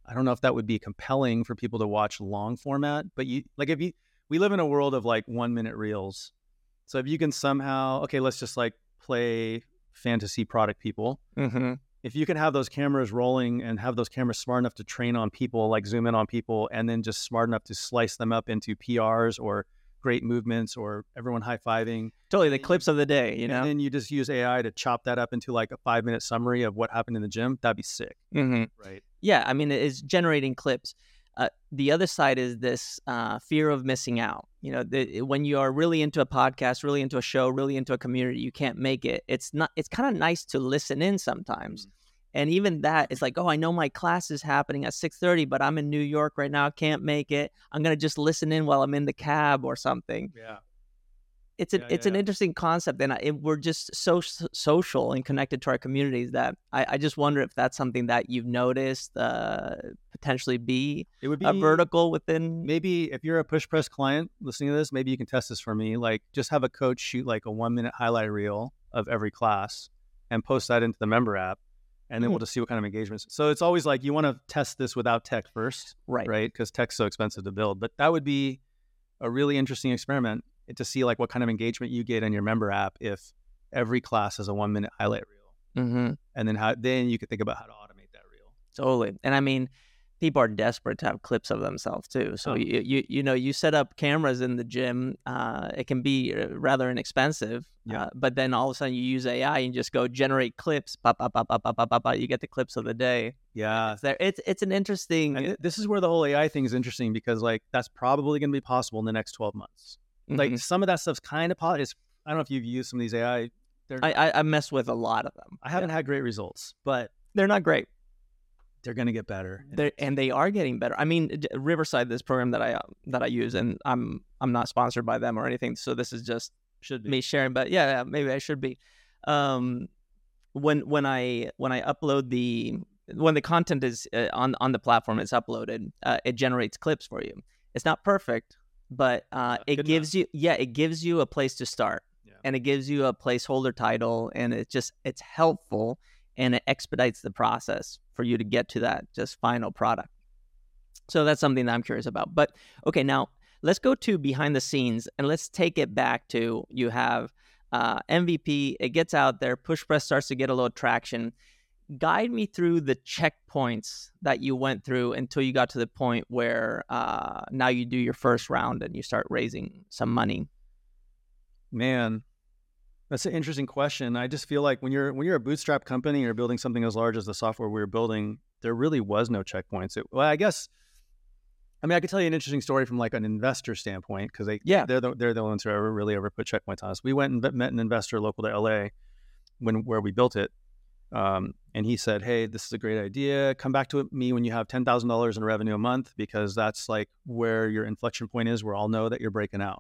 I don't know if that would be compelling for people to watch long format, but you like if you we live in a world of like one minute reels. So if you can somehow, okay, let's just like play fantasy product people. Mm-hmm. If you can have those cameras rolling and have those cameras smart enough to train on people, like zoom in on people, and then just smart enough to slice them up into P Rs or great movements or everyone high-fiving. Totally, the clips of the day, you know? And then you just use A I to chop that up into like a five-minute summary of what happened in the gym. That'd be sick, Mm-hmm. right? Yeah, I mean, it's generating clips. Uh, the other side is this uh, fear of missing out. You know, the, when you are really into a podcast, really into a show, really into a community, you can't make it. It's not. It's kind of nice to listen in sometimes. Mm-hmm. And even that, it's like, oh, I know my class is happening at six thirty, but I'm in New York right now, can't make it. I'm going to just listen in while I'm in the cab or something. Yeah. It's an, yeah, it's yeah, an yeah. interesting concept. And it, we're just so social and connected to our communities that I, I just wonder if that's something that you've noticed uh, potentially be, It would be a vertical within. Maybe if you're a push press client listening to this, maybe you can test this for me. Like just have a coach shoot like a one minute highlight reel of every class and post that into the member app. And then Mm. we'll just see what kind of engagements. So it's always like you want to test this without tech first, Right. right? Because tech's so expensive to build. But that would be a really interesting experiment to see like what kind of engagement you get in your member app if every class has a one minute highlight reel. Mm-hmm. And then how then you could think about how to automate that reel. Totally. And I mean, people are desperate to have clips of themselves too. So Oh. you, you you know, you set up cameras in the gym. Uh, it can be rather inexpensive. Yeah. Uh, but then all of a sudden you use A I and just go generate clips. Pop, pop, pop, pop, pop, pop, pop, pop. You get the clips of the day. Yeah. It's there. It's it's an interesting. And th- this is where the whole A I thing is interesting because like that's probably going to be possible in the next twelve months. Like Mhm. some of that stuff's kind of possible. I don't know if you've used some of these A I. They're, I, I I mess with a lot of them. I haven't had great results, but They're not great. they're going to get better. They're, and they are getting better. I mean, J- Riverside, this program that I uh, that I use, and I'm I'm not sponsored by them or anything. So this is just Should be. me sharing. But yeah, yeah, maybe I should be. Um, when when I when I upload the when the content is uh, on on the platform, it's uploaded. Uh, it generates clips for you. It's not perfect, but uh, Yeah, it good gives you yeah, it gives you a place to start, Yeah. and it gives you a placeholder title, and it just it's helpful, and it expedites the process for you to get to that just final product. So that's something that I'm curious about. But okay, now let's go to behind the scenes and let's take it back to you have uh, M V P. It gets out there. Push press starts to get a little traction. Guide me through the checkpoints that you went through until you got to the point where uh, now you do your first round and you start raising some money. Man, that's an interesting question. I just feel like when you're when you're a bootstrap company, you're building something as large as the software we were building, there really was no checkpoints. It, well, I guess, I mean, I could tell you an interesting story from like an investor standpoint because they Yeah. they're the, they're the ones who ever really ever put checkpoints on us. We went and met- met an investor local to L A when where we built it, um, and he said, "Hey, this is a great idea. Come back to me when you have ten thousand dollars in revenue a month because that's like where your inflection point is. Where I'll know that you're breaking out."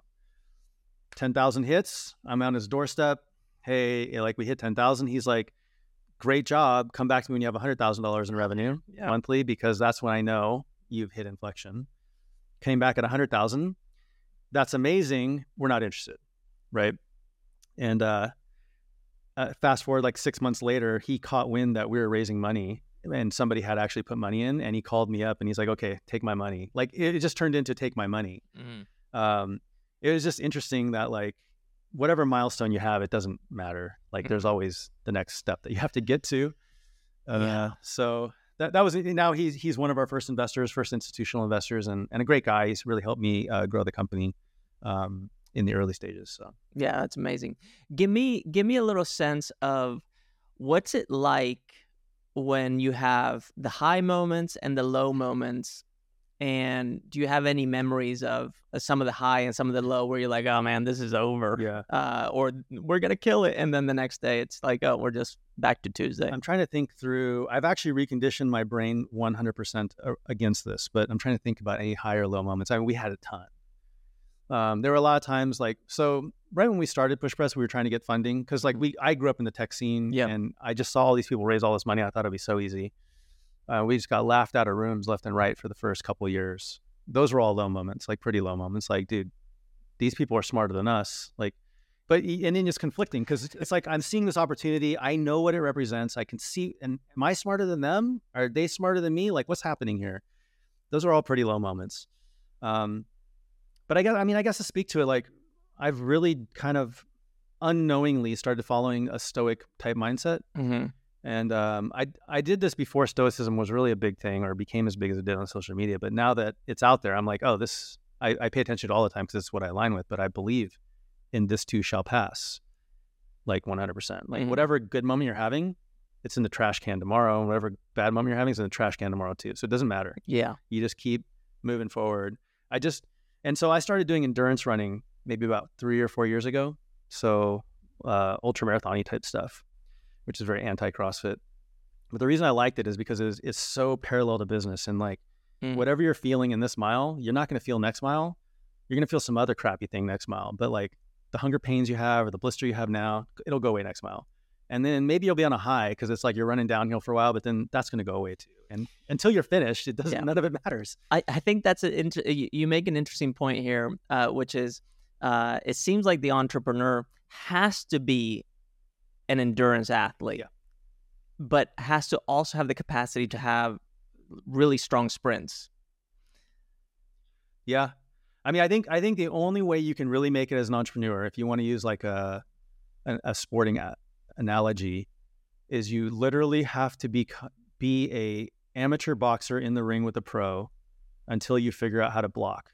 ten thousand hits. I'm on his doorstep. Hey, like we hit ten thousand. He's like, great job. Come back to me when you have one hundred thousand dollars in revenue Yeah. monthly because that's when I know you've hit inflection. Came back at one hundred thousand. That's amazing. We're not interested. Right. And uh, uh, fast forward like six months later, he caught wind that we were raising money and somebody had actually put money in and he called me up and he's like, okay, take my money. Like it, it just turned into take my money. Mm-hmm. Um, it was just interesting that like whatever milestone you have, it doesn't matter. Like there's always the next step that you have to get to. Uh, Yeah. So that that was now he's he's one of our first investors, first institutional investors, and and a great guy. He's really helped me uh, grow the company um, in the early stages. So Yeah, that's amazing. Give me give me a little sense of what's it like when you have the high moments and the low moments, and do you have any memories of uh, some of the high and some of the low where you're like, oh man, this is over, yeah, uh, or we're gonna kill it, and then the next day it's like, oh, we're just back to Tuesday. I'm trying to think through. I've actually reconditioned my brain one hundred percent against this, but I'm trying to think about any high or low moments. I mean, we had a ton. Um, there were a lot of times like, so right when we started Push Press, we were trying to get funding because like we, I grew up in the tech scene Yeah. and I just saw all these people raise all this money. I thought it'd be so easy. Uh, we just got laughed out of rooms left and right for the first couple of years. Those were all low moments, like pretty low moments. Like, dude, these people are smarter than us. Like, but and then it's conflicting because it's like I'm seeing this opportunity. I know what it represents. I can see, and am I smarter than them? Are they smarter than me? Like, what's happening here? Those are all pretty low moments. Um, but I guess, I mean, I guess to speak to it, like I've really kind of unknowingly started following a stoic type mindset. Mm-hmm. And um, I I did this before stoicism was really a big thing or became as big as it did on social media. But now that it's out there, I'm like, oh, this, I, I pay attention to it all the time because it's what I align with. But I believe in this too shall pass, like one hundred percent. Like mm-hmm. whatever good moment you're having, it's in the trash can tomorrow. And whatever bad moment you're having is in the trash can tomorrow too. So it doesn't matter. Yeah. You just keep moving forward. I just, and so I started doing endurance running maybe about three or four years ago. So uh, ultra marathon-y type stuff, which is very anti-CrossFit. But the reason I liked it is because it's, it's so parallel to business. And like mm. whatever you're feeling in this mile, you're not going to feel next mile. You're going to feel some other crappy thing next mile. But like the hunger pains you have or the blister you have now, it'll go away next mile. And then maybe you'll be on a high because it's like you're running downhill for a while, but then that's going to go away too. And until you're finished, it doesn't. Yeah. None of it matters. I, I think that's an inter- you make an interesting point here, uh, which is uh, it seems like the entrepreneur has to be an endurance athlete, yeah. but has to also have the capacity to have really strong sprints. Yeah. I mean, I think I think the only way you can really make it as an entrepreneur, if you want to use like a a, a sporting a, analogy, is you literally have to be be a amateur boxer in the ring with a pro until you figure out how to block,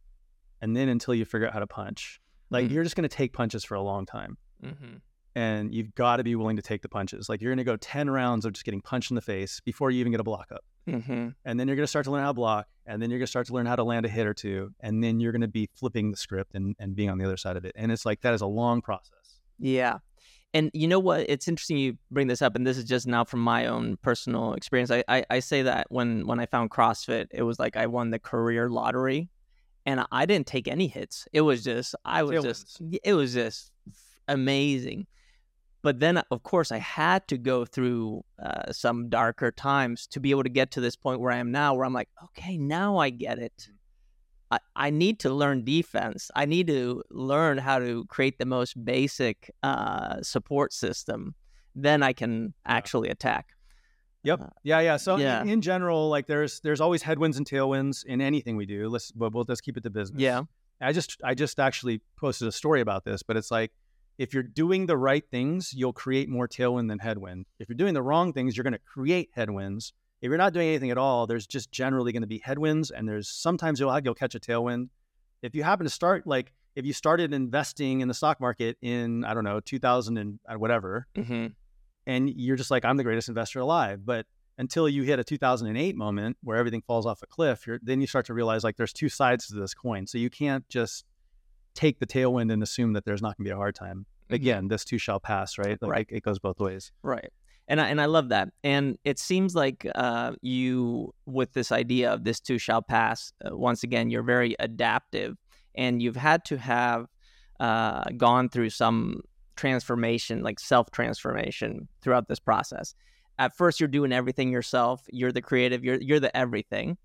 and then until you figure out how to punch. Like mm-hmm. you're just going to take punches for a long time. Mm-hmm. And you've got to be willing to take the punches. Like you're going to go ten rounds of just getting punched in the face before you even get a block up. Mm-hmm. And then you're going to start to learn how to block. And then you're going to start to learn how to land a hit or two. And then you're going to be flipping the script and, and being on the other side of it. And it's like, that is a long process. Yeah. And you know what? It's interesting you bring this up. And this is just now from my own personal experience. I, I, I say that when, when I found CrossFit, it was like I won the career lottery and I didn't take any hits. It was just, I was Tailwinds. just, it was just amazing. But then, of course, I had to go through uh, some darker times to be able to get to this point where I am now, where I'm like, okay, now I get it. I, I need to learn defense. I need to learn how to create the most basic uh, support system. Then I can actually attack. Yep. Uh, yeah, yeah. So yeah. In, in general, like there's there's always headwinds and tailwinds in anything we do. Let's but we'll just keep it to business. Yeah. I just I just actually posted a story about this, but it's like, if you're doing the right things, you'll create more tailwind than headwind. If you're doing the wrong things, you're going to create headwinds. If you're not doing anything at all, there's just generally going to be headwinds, and there's sometimes you'll you'll catch a tailwind. If you happen to start, like if you started investing in the stock market in, I don't know, two thousand and whatever, mm-hmm. and you're just like, I'm the greatest investor alive, but until you hit a two thousand eight moment where everything falls off a cliff, you're, then you start to realize like there's two sides to this coin. So you can't just take the tailwind and assume that there's not going to be a hard time. Again, mm-hmm. this too shall pass, right? Like right. It, it goes both ways. Right. And I, and I love that. And it seems like uh, you, with this idea of this too shall pass, uh, once again, you're very adaptive, and you've had to have uh, gone through some transformation, like self-transformation throughout this process. At first, you're doing everything yourself. You're the creative. You're you're the everything.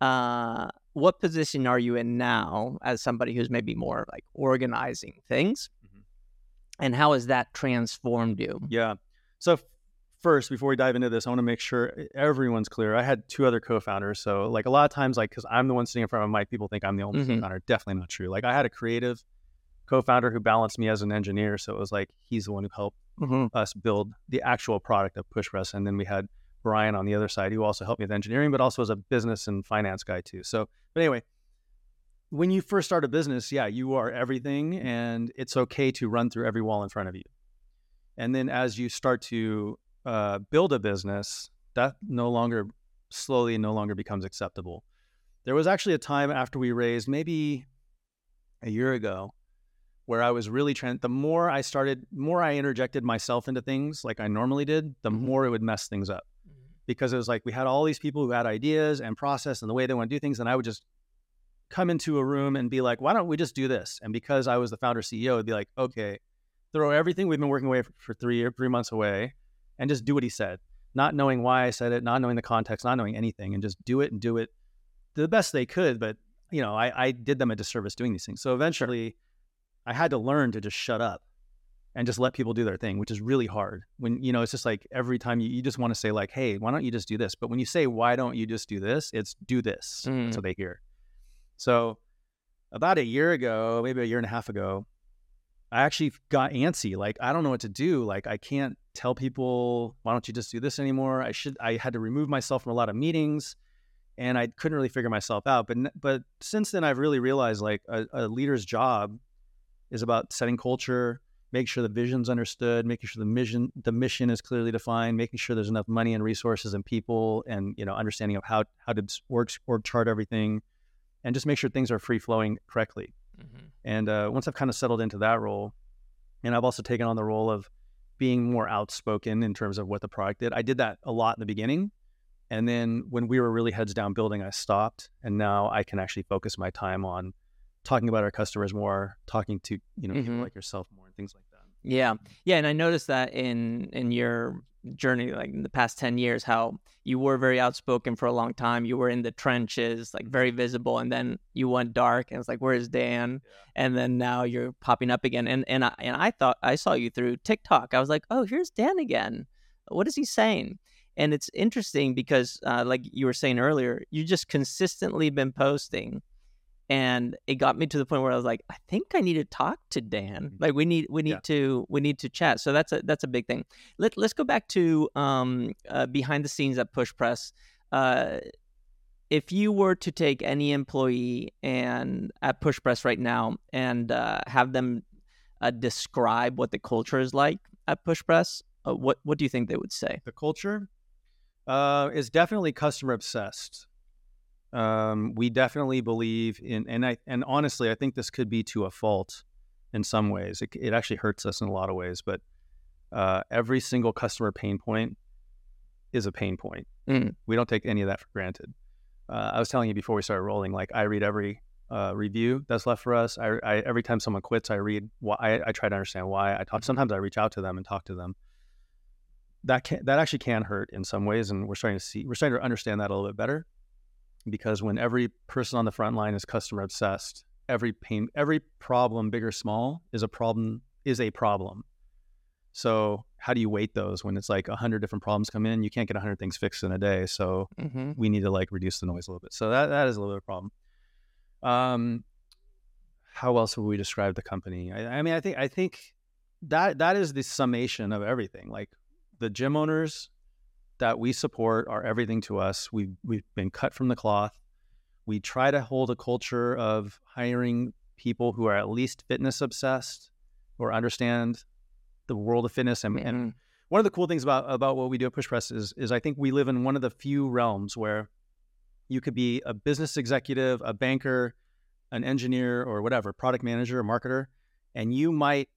Uh, what position are you in now as somebody who's maybe more like organizing things? Mm-hmm. And how has that transformed you? Yeah. So first, before we dive into this, I want to make sure everyone's clear. I had two other co-founders. So like a lot of times, like, because I'm the one sitting in front of a mic, people think I'm the only mm-hmm. co-founder. Definitely not true. Like I had a creative co-founder who balanced me as an engineer. So it was like, he's the one who helped mm-hmm. us build the actual product of PushPress. And then we had Brian on the other side, who also helped me with engineering, but also as a business and finance guy too. So, but anyway, when you first start a business, yeah, you are everything, and it's okay to run through every wall in front of you. And then as you start to uh, build a business, that no longer, slowly no longer becomes acceptable. There was actually a time after we raised, maybe a year ago, where I was really trying, the more I started, more I interjected myself into things like I normally did, the mm-hmm. more it would mess things up. Mm-hmm. Because it was like, we had all these people who had ideas and process and the way they want to do things. And I would just come into a room and be like, why don't we just do this? And because I was the founder C E O, it'd be like, okay, throw everything we've been working away for, for three three months away and just do what he said, not knowing why I said it, not knowing the context, not knowing anything, and just do it and do it the best they could. But, you know, I, I did them a disservice doing these things. So eventually I had to learn to just shut up and just let people do their thing, which is really hard. When, you know, it's just like every time you, you just want to say like, hey, why don't you just do this? But when you say, why don't you just do this? It's do this. Mm. That's what they hear. So about a year ago, maybe a year and a half ago, I actually got antsy. Like, I don't know what to do. Like, I can't tell people, why don't you just do this anymore? I should, I had to remove myself from a lot of meetings, and I couldn't really figure myself out. But, but since then, I've really realized like a, a leader's job is about setting culture, making sure the vision's understood, making sure the mission, the mission is clearly defined, making sure there's enough money and resources and people, and, you know, understanding of how, how to org, org chart everything, and just make sure things are free flowing correctly. Mm-hmm. And uh, once I've kind of settled into that role, and I've also taken on the role of being more outspoken in terms of what the product did. I did that a lot in the beginning. And then when we were really heads down building, I stopped. And now I can actually focus my time on talking about our customers more, talking to, you know, mm-hmm. people like yourself more, and things like that. Yeah. Yeah. And I noticed that in, in your journey, like in the past ten years, how you were very outspoken for a long time. You were in the trenches, like very visible. And then you went dark and it's like, where's Dan? Yeah. And then now you're popping up again. And, and I, and I thought I saw you through TikTok. I was like, oh, here's Dan again. What is he saying? And it's interesting because uh, like you were saying earlier, you just consistently been posting. And it got me to the point where I was like, I think I need to talk to Dan. Like we need, we need yeah. to, we need to chat. So that's a, that's a big thing. Let, let's go back to um, uh, behind the scenes at PushPress. Uh, if you were to take any employee and at PushPress right now and uh, have them uh, describe what the culture is like at PushPress, uh, what, what do you think they would say? The culture uh, is definitely customer obsessed. Um, we definitely believe in, and I, and honestly, I think this could be to a fault in some ways. It, it actually hurts us in a lot of ways, but uh, every single customer pain point is a pain point. Mm. We don't take any of that for granted. Uh, I was telling you before we started rolling, like I read every uh, review that's left for us. I, I every time someone quits, I read why. I, I try to understand why. I talk. Sometimes I reach out to them and talk to them. That can, that actually can hurt in some ways, and we're starting to see, we're starting to understand that a little bit better. Because when every person on the front line is customer obsessed, every pain, every problem, big or small, is a problem, is a problem. So how do you weight those when it's like a hundred different problems come in? You can't get a hundred things fixed in a day. So mm-hmm. we need to like reduce the noise a little bit. So that, that is a little bit of a problem. Um, how else would we describe the company? I, I mean, I think, I think that, that is the summation of everything. Like the gym owners that we support are everything to us. We've, we've been cut from the cloth. We try to hold a culture of hiring people who are at least fitness obsessed or understand the world of fitness. And, mm-hmm. and one of the cool things about, about what we do at PushPress is, is I think we live in one of the few realms where you could be a business executive, a banker, an engineer, or whatever, product manager, or marketer, and you might,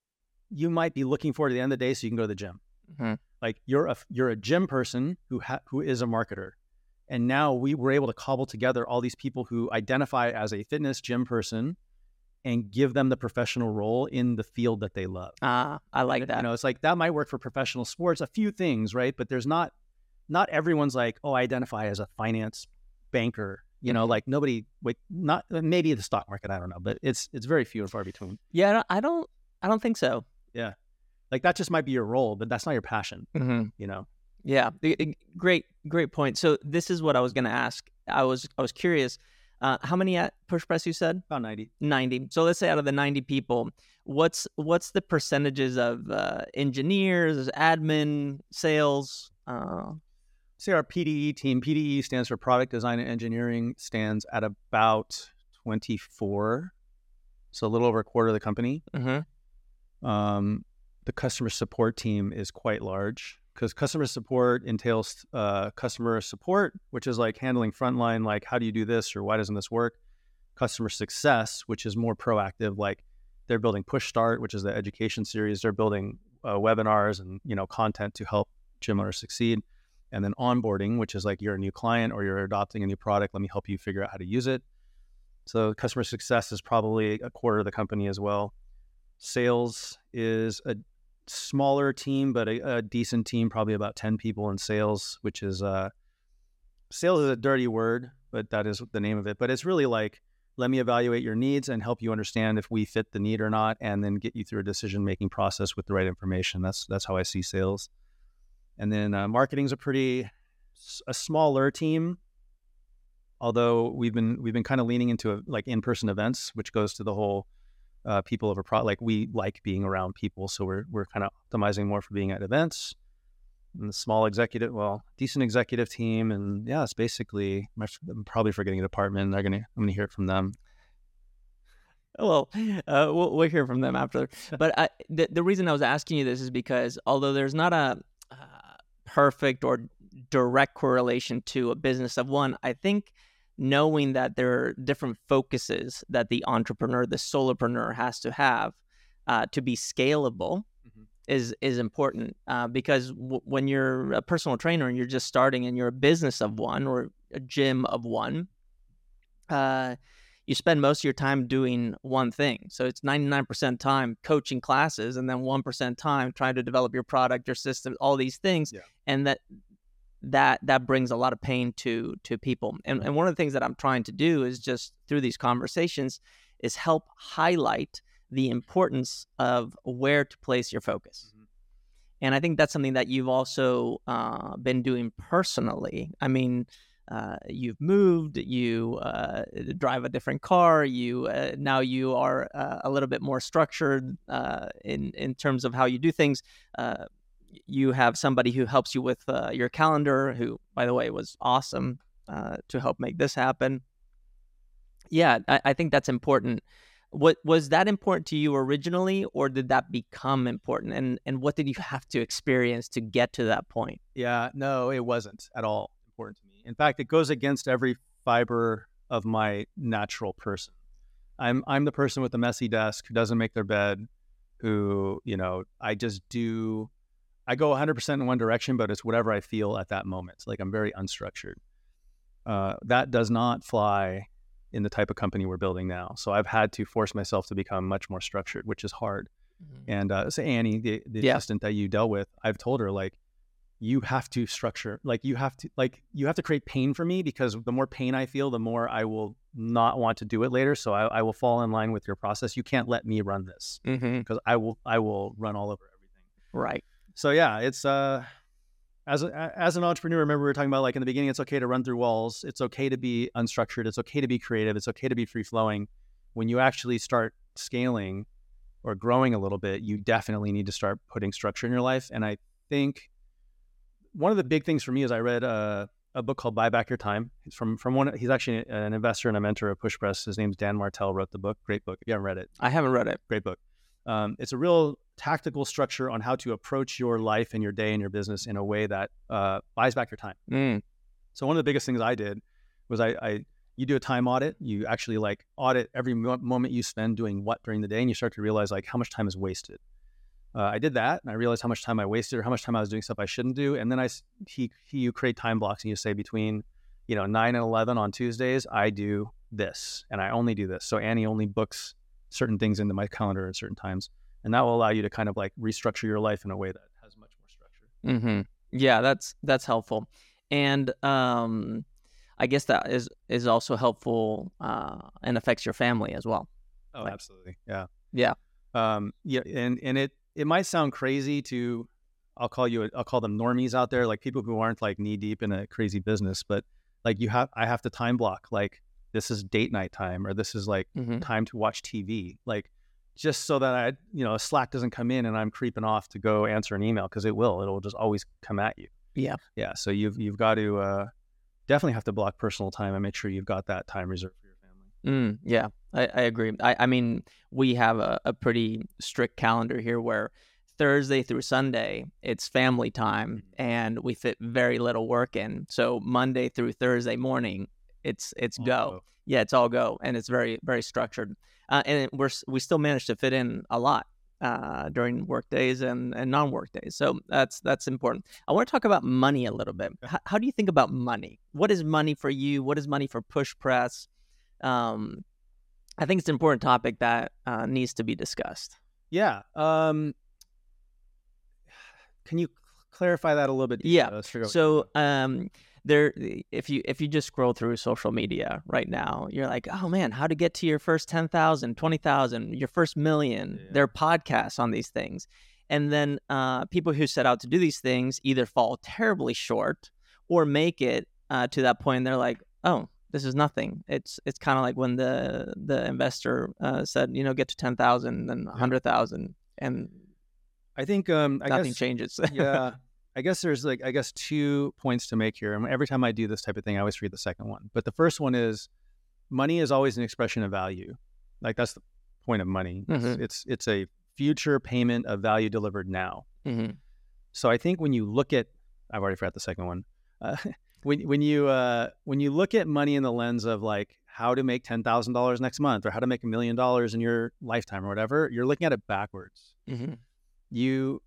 you might be looking forward to the end of the day so you can go to the gym. Mm-hmm. Like you're a you're a gym person who ha- who is a marketer, and now we were able to cobble together all these people who identify as a fitness gym person, and give them the professional role in the field that they love. Ah, uh, I like and, that. You know, it's like that might work for professional sports, a few things, right? But there's not not everyone's like, oh, I identify as a finance banker. You know, mm-hmm. like nobody, wait, not maybe the stock market. I don't know, but it's it's very few and far between. Yeah, I don't I don't think so. Yeah. Like that just might be your role, but that's not your passion, mm-hmm. you know? Yeah. Great, great point. So this is what I was going to ask. I was, I was curious, uh, how many at PushPress you said? About ninety. ninety. So let's say out of the ninety people, what's, what's the percentages of uh, engineers, admin, sales? Uh... Say our P D E team, P D E stands for Product Design and Engineering, stands at about twenty-four. So a little over a quarter of the company. Mm-hmm. Um, The customer support team is quite large because customer support entails uh, customer support, which is like handling frontline, like how do you do this or why doesn't this work? Customer success, which is more proactive, like they're building Push Start, which is the education series. They're building uh, webinars and you know content to help gym owners succeed. And then onboarding, which is like you're a new client or you're adopting a new product. Let me help you figure out how to use it. So customer success is probably a quarter of the company as well. Sales is a smaller team, but a, a decent team, probably about ten people in sales, which is uh sales is a dirty word, but that is the name of it. But it's really like let me evaluate your needs and help you understand if we fit the need or not, and then get you through a decision-making process with the right information. That's that's how I see sales. And then uh, marketing's a pretty a smaller team, although we've been we've been kind of leaning into a, like in-person events, which goes to the whole uh, people over product. Like we like being around people, so we're we're kind of optimizing more for being at events. And the small executive, well, decent executive team, and yeah, it's basically. I'm probably forgetting a department. They're gonna I'm gonna hear it from them. Well, uh, we'll, we'll hear from them after. But I, the the reason I was asking you this is because although there's not a uh, perfect or direct correlation to a business of one, I think knowing that there are different focuses that the entrepreneur, the solopreneur, has to have uh, to be scalable mm-hmm. is is important. Uh, because w- when you're a personal trainer and you're just starting and you're a business of one or a gym of one, uh, you spend most of your time doing one thing. So it's ninety-nine percent time coaching classes and then one percent time trying to develop your product, your system, all these things. Yeah. And that that that brings a lot of pain to to people. And, and one of the things that I'm trying to do is just through these conversations is help highlight the importance of where to place your focus. Mm-hmm. And I think that's something that you've also uh, been doing personally. I mean, uh, you've moved, you uh, drive a different car, you uh, now you are uh, a little bit more structured uh, in, in terms of how you do things. Uh, you have somebody who helps you with uh, your calendar, who, by the way, was awesome uh, to help make this happen. Yeah, I, I think that's important. What was that important to you originally, or did that become important? And and what did you have to experience to get to that point? Yeah, no, it wasn't at all important to me. In fact, it goes against every fiber of my natural person. I'm I'm the person with the messy desk who doesn't make their bed, who, you know, I just do, I go one hundred percent in one direction, but it's whatever I feel at that moment. Like I'm very unstructured. Uh, that does not fly in the type of company we're building now. So I've had to force myself to become much more structured, which is hard. Mm-hmm. And uh, so Annie, the, the yeah. assistant that you dealt with, I've told her, like, you have to structure, like you have to, like you have to create pain for me, because the more pain I feel, the more I will not want to do it later. So I, I will fall in line with your process. You can't let me run this, because mm-hmm. I will, I will run all over everything. Right. So yeah, it's, uh, As a, as an entrepreneur, remember we were talking about, like in the beginning, it's okay to run through walls. It's okay to be unstructured. It's okay to be creative. It's okay to be free flowing. When you actually start scaling or growing a little bit, you definitely need to start putting structure in your life. And I think one of the big things for me is I read a, a book called Buy Back Your Time. It's from, from one, he's actually an investor and a mentor of PushPress. His name's Dan Martell, wrote the book. Great book. If you haven't read it. I haven't read it. Great book. Um, it's a real tactical structure on how to approach your life and your day and your business in a way that uh, buys back your time. Mm. So one of the biggest things I did was I, I, you do a time audit. You actually like audit every mo- moment you spend doing what during the day, and you start to realize like how much time is wasted. Uh, I did that, and I realized how much time I wasted, or how much time I was doing stuff I shouldn't do. And then I, he, he, you create time blocks, and you say between, you know, nine and eleven on Tuesdays, I do this, and I only do this. So Annie only books certain things into my calendar at certain times. And that will allow you to kind of like restructure your life in a way that has much more structure. Mm-hmm. Yeah, that's that's helpful. And um, I guess that is, is also helpful uh, and affects your family as well. Oh, like, absolutely. Yeah. Yeah. Um, yeah. And, and it, it might sound crazy to, I'll call you, I'll call them normies out there, like people who aren't like knee deep in a crazy business, but like you have, I have to time block, like this is date night time, or this is like mm-hmm. time to watch T V. Like, just so that I, you know, Slack doesn't come in and I'm creeping off to go answer an email, because it will, it'll just always come at you. Yeah. Yeah. So you've, you've got to uh, definitely have to block personal time and make sure you've got that time reserved for your family. Mm, yeah, I, I agree. I, I mean, we have a, a pretty strict calendar here where Thursday through Sunday, it's family time, mm-hmm. and we fit very little work in. So Monday through Thursday morning, it's, it's go. go. Yeah, it's all go. And it's very, very structured. Uh, and we're we still manage to fit in a lot uh, during work days and, and non-work days. So that's that's important. I want to talk about money a little bit. H- how do you think about money? What is money for you? What is money for PushPress? Um, I think it's an important topic that uh, needs to be discussed. Yeah. Um, can you clarify that a little bit? Yeah. So um, there, if you if you just scroll through social media right now, you're like, oh man, how to get to your first ten thousand, twenty thousand, your first million. Yeah. There are podcasts on these things. And then uh, people who set out to do these things either fall terribly short or make it uh, to that point. And they're like, oh, this is nothing. It's it's kind of like when the the investor uh, said, you know, get to ten thousand and one hundred thousand, and I think um, I nothing guess, changes. yeah. I guess there's like, I guess two points to make here. And every time I do this type of thing, I always read the second one. But the first one is money is always an expression of value. Like that's the point of money. Mm-hmm. It's, it's, it's a future payment of value delivered now. Mm-hmm. So I think when you look at, I've already forgot the second one. Uh, when, when you, uh, when you look at money in the lens of like how to make ten thousand dollars next month or how to make a million dollars in your lifetime or whatever, you're looking at it backwards. Mm-hmm. You,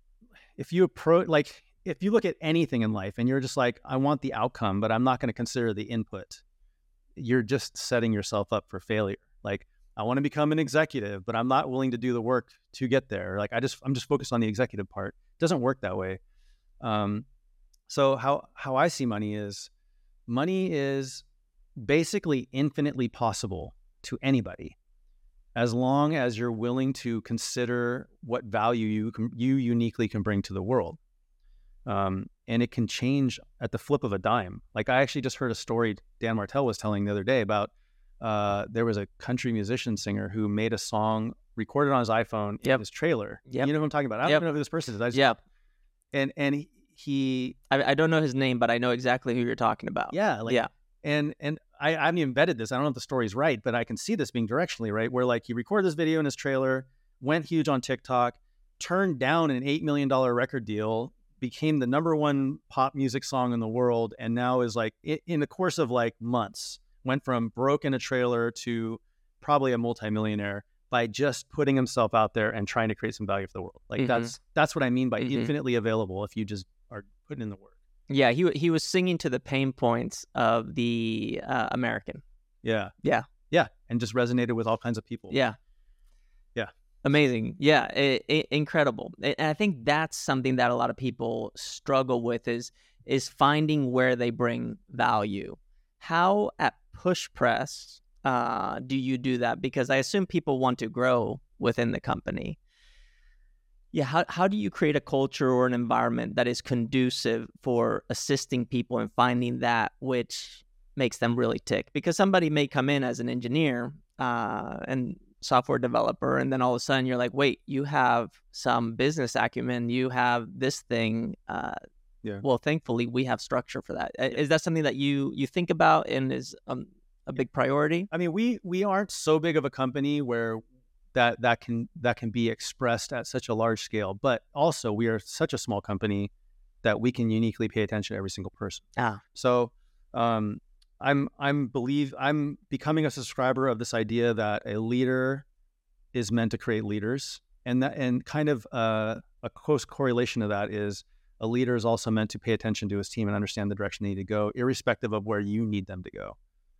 if you approach, like, if you look at anything in life and you're just like, I want the outcome, but I'm not going to consider the input, you're just setting yourself up for failure. Like, I want to become an executive, but I'm not willing to do the work to get there. Like, I just, I'm just focused on the executive part. It doesn't work that way. Um, so how, how I see money is money is basically infinitely possible to anybody, as long as you're willing to consider what value you can, you uniquely can bring to the world. Um, and it can change at the flip of a dime. Like I actually just heard a story Dan Martell was telling the other day about uh, there was a country musician singer who made a song, recorded on his iPhone Yep. in his trailer. Yep. You know what I'm talking about? I don't Yep. even know who this person is. I just, Yeah. And, and he, he I, I don't know his name, but I know exactly who you're talking about. yeah, like, yeah. And and I, I haven't even vetted this. I don't know if the story's right, but I can see this being directionally right, where like he recorded this video in his trailer, went huge on TikTok, turned down an eight million dollars record deal, became the number one pop music song in the world, and now is like, in, in the course of like months, went from broke in a trailer to probably a multimillionaire by just putting himself out there and trying to create some value for the world. Like Mhm. that's that's what I mean by Mhm. infinitely available if you just are putting in the work. Yeah, he he was singing to the pain points of the uh, American. Yeah. Yeah. Yeah. And just resonated with all kinds of people. Yeah. Yeah. Amazing. Yeah. I I incredible. And I think that's something that a lot of people struggle with is is finding where they bring value. How at Push Press uh, do you do that? Because I assume people want to grow within the company. Yeah, how how do you create a culture or an environment that is conducive for assisting people and finding that which makes them really tick? Because somebody may come in as an engineer uh, and software developer, and then all of a sudden you're like, wait, you have some business acumen, you have this thing. Uh, Yeah. Well, thankfully, we have structure for that. Is that something that you you think about and is um, a big priority? I mean, we we aren't so big of a company where that that can that can be expressed at such a large scale, but also we are such a small company that we can uniquely pay attention to every single person. Ah. So um, I'm I'm believe I'm becoming a subscriber of this idea that a leader is meant to create leaders, and that and kind of uh, a close correlation of that is a leader is also meant to pay attention to his team and understand the direction they need to go, irrespective of where you need them to go.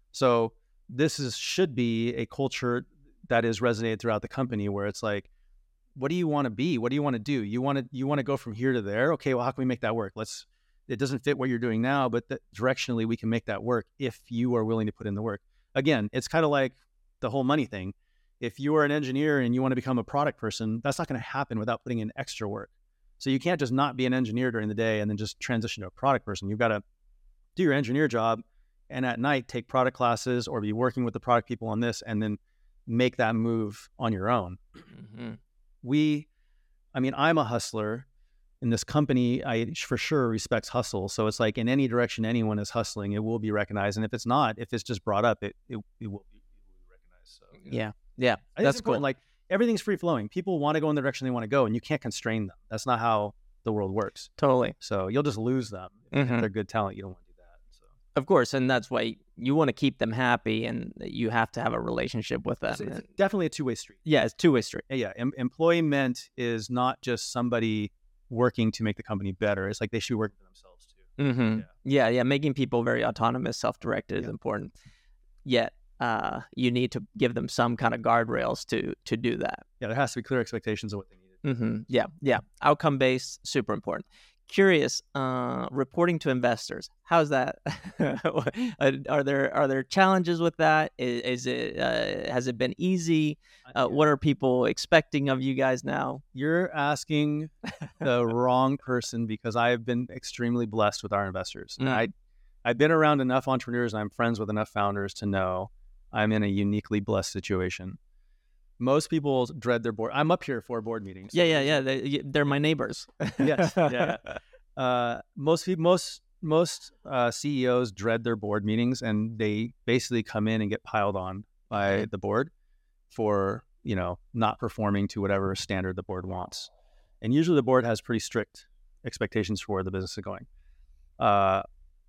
So this is should be a culture that is resonated throughout the company, where it's like, what do you want to be? What do you want to do? You want to you want to go from here to there? Okay, well, how can we make that work? Let's. It doesn't fit what you're doing now, but that directionally we can make that work if you are willing to put in the work. Again, it's kind of like the whole money thing. If you are an engineer and you want to become a product person, that's not going to happen without putting in extra work. So you can't just not be an engineer during the day and then just transition to a product person. You've got to do your engineer job and at night take product classes or be working with the product people on this and then make that move on your own. Mm-hmm. We, I mean, I'm a hustler. In this company, I for sure respects hustle. So it's like in any direction anyone is hustling, it will be recognized. And if it's not, if it's just brought up, it it, it, will, be, it will be recognized. So Yeah, yeah, I think that's it's important. cool. Like everything's free flowing. People want to go in the direction they want to go, and you can't constrain them. That's not how the world works. Totally. So you'll just lose them. If Mhm. they're good talent, you don't want to do that. So Of course, and that's why you want to keep them happy, and you have to have a relationship with them. it's, it's And- definitely a two-way street. yeah, it's two-way street. Yeah, yeah. Em- employment is not just somebody working to make the company better. It's like they should work for themselves too. Mm-hmm. Yeah. Yeah, yeah, making people very autonomous, self-directed is Yeah. important. Yet, uh, you need to give them some kind of guardrails to to do that. Yeah, there has to be clear expectations of what they need. Mm-hmm. Yeah, yeah. Outcome-based, super important. curious, uh, reporting to investors. How's that? are there are there challenges with that? Is, is it uh, has it been easy? Uh, what are people expecting of you guys now? You're asking the wrong person, because I have been extremely blessed with our investors. Mm. I I've been around enough entrepreneurs and I'm friends with enough founders to know I'm in a uniquely blessed situation. Most people dread their board. I'm up here for board meetings. Yeah, yeah, yeah. They, they're my neighbors. Yes. Yeah. Uh, most people, most most uh, C E Os dread their board meetings, and they basically come in and get piled on by the board for, you know, not performing to whatever standard the board wants. And usually the board has pretty strict expectations for where the business is going. Uh,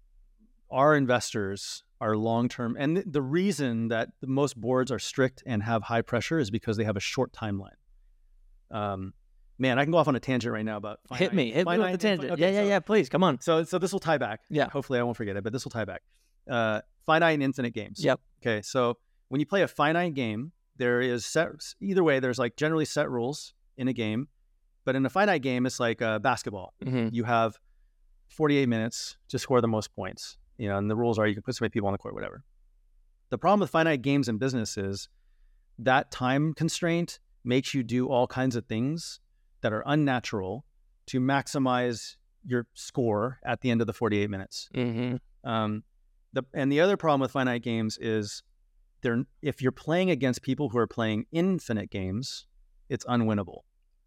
our investors are long-term. And th- the reason that the most boards are strict and have high pressure is because they have a short timeline. Um, man, I can go off on a tangent right now about finite, hit me, hit me with the tangent. Okay, yeah, yeah, so, yeah. Please, come on. So, so this will tie back. Yeah. Hopefully, I won't forget it, but this will tie back. Uh, finite and infinite games. Yep. Okay. So when you play a finite game, there is set. Either way, there's like generally set rules in a game, but in a finite game, it's like uh, basketball. Mm-hmm. You have forty-eight minutes to score the most points. You know, and the rules are you can put so many people on the court, whatever. The problem with finite games in business is that time constraint makes you do all kinds of things that are unnatural to maximize your score at the end of the forty-eight minutes. Mm-hmm. Um, the, and the other problem with finite games is they're, if you're playing against people who are playing infinite games, it's unwinnable.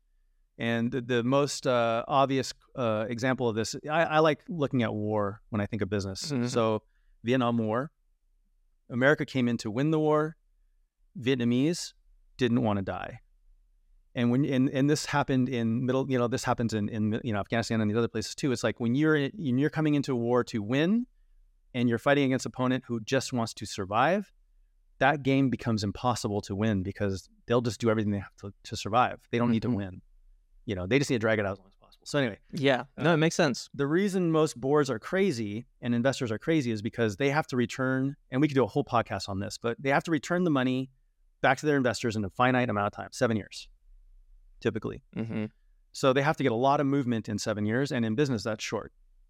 And the, the most uh, obvious uh, example of this, I, I like looking at war when I think of business. Mm-hmm. So Vietnam War, America came in to win the war. Vietnamese didn't want to die. And when and, and this happened in middle, you know, this happens in, in you know Afghanistan and these other places too. It's like when you're in, when you're coming into a war to win, and you're fighting against an opponent who just wants to survive, that game becomes impossible to win because they'll just do everything they have to, to survive. They don't mm-hmm. need to win. You know, they just need to drag it out as long as possible. So anyway, yeah, no, it makes sense. The reason most boards are crazy and investors are crazy is because they have to return, and we could do a whole podcast on this, but they have to return the money back to their investors in a finite amount of time, seven years. Typically. Mm-hmm. So they have to get a lot of movement in seven years. And in business, that's short.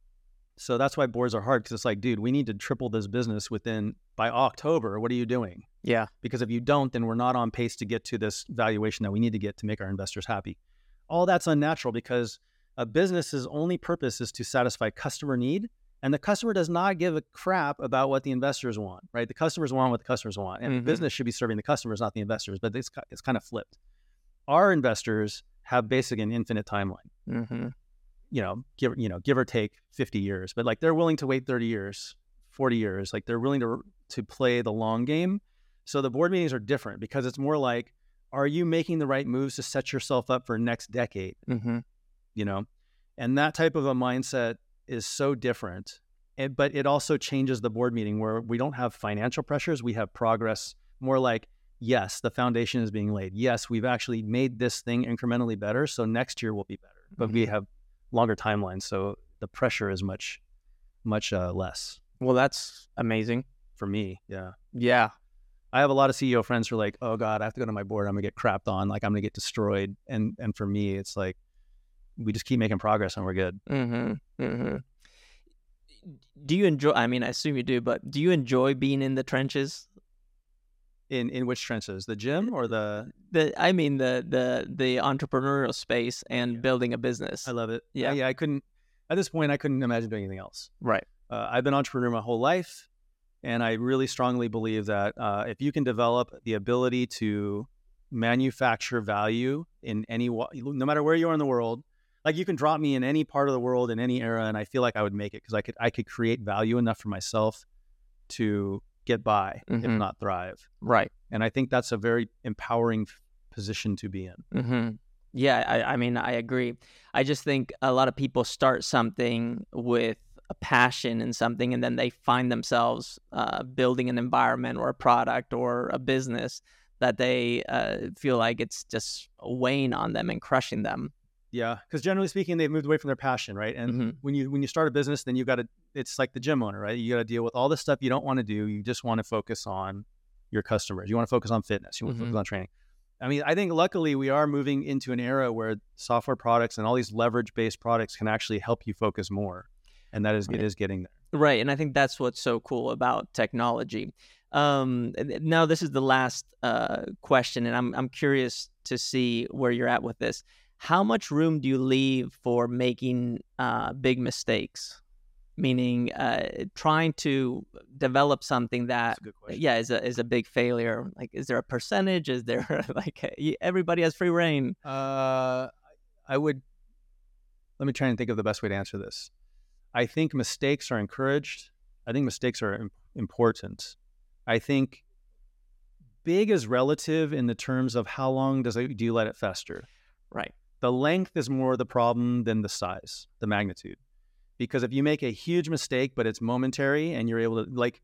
So that's why boards are hard, because it's like, dude, we need to triple this business within, by October, what are you doing? Yeah. Because if you don't, then we're not on pace to get to this valuation that we need to get to make our investors happy. All that's unnatural because a business's only purpose is to satisfy customer need. And the customer does not give a crap about what the investors want, right? The customers want what the customers want. And mm-hmm. business should be serving the customers, not the investors, but it's, it's kind of flipped. Our investors have basic and infinite timeline. Mm-hmm. You know, give you know, give or take fifty years, but like they're willing to wait thirty years, forty years. Like they're willing to to play the long game. So the board meetings are different because it's more like, are you making the right moves to set yourself up for next decade? Mm-hmm. You know, and that type of a mindset is so different. It, but it also changes the board meeting where we don't have financial pressures. We have progress, more like, yes, the foundation is being laid. Yes, we've actually made this thing incrementally better. So next year will be better, but mm-hmm. we have longer timelines. So the pressure is much, much uh, less. Well, that's amazing. For me. Yeah. Yeah. I have a lot of C E O friends who are like, oh God, I have to go to my board. I'm gonna get crapped on. Like I'm gonna get destroyed. And, and for me, it's like, we just keep making progress and we're good. Mm-hmm. Mm-hmm. Do you enjoy, I mean, I assume you do, but do you enjoy being in the trenches? In in which trenches? The gym or the the I mean the the the entrepreneurial space and yeah. building a business. I love it. Yeah. yeah, I couldn't at this point I couldn't imagine doing anything else. Right. Uh, I've been an entrepreneur my whole life, and I really strongly believe that uh, if you can develop the ability to manufacture value in any no matter where you are in the world, like you can drop me in any part of the world in any era, and I feel like I would make it because I could I could create value enough for myself to get by, mm-hmm. if not thrive. Right. And I think that's a very empowering f- position to be in. Mm-hmm. Yeah, I, I mean, I agree. I just think a lot of people start something with a passion in something, and then they find themselves uh, building an environment or a product or a business that they uh, feel like it's just weighing on them and crushing them. Yeah, because generally speaking, they've moved away from their passion, right? And mm-hmm. when you when you start a business, then you got to, it's like the gym owner, right? You got to deal with all the stuff you don't want to do. You just want to focus on your customers. You want to focus on fitness. You want mm-hmm. to focus on training. I mean, I think luckily we are moving into an era where software products and all these leverage-based products can actually help you focus more. And that is, Right. it is getting there. Right. And I think that's what's so cool about technology. Um, now, this is the last uh, question, and I'm I'm curious to see where you're at with this. How much room do you leave for making uh, big mistakes? Meaning, uh, trying to develop something that, That's a good question. yeah, is a is a big failure. Like, is there a percentage? Is there like everybody has free reign? Uh, I would, let me try and think of the best way to answer this. I think mistakes are encouraged. I think mistakes are im- important. I think big is relative in the terms of how long does it, do you let it fester? Right. The length is more the problem than the size, the magnitude. Because if you make a huge mistake, but it's momentary and you're able to, like,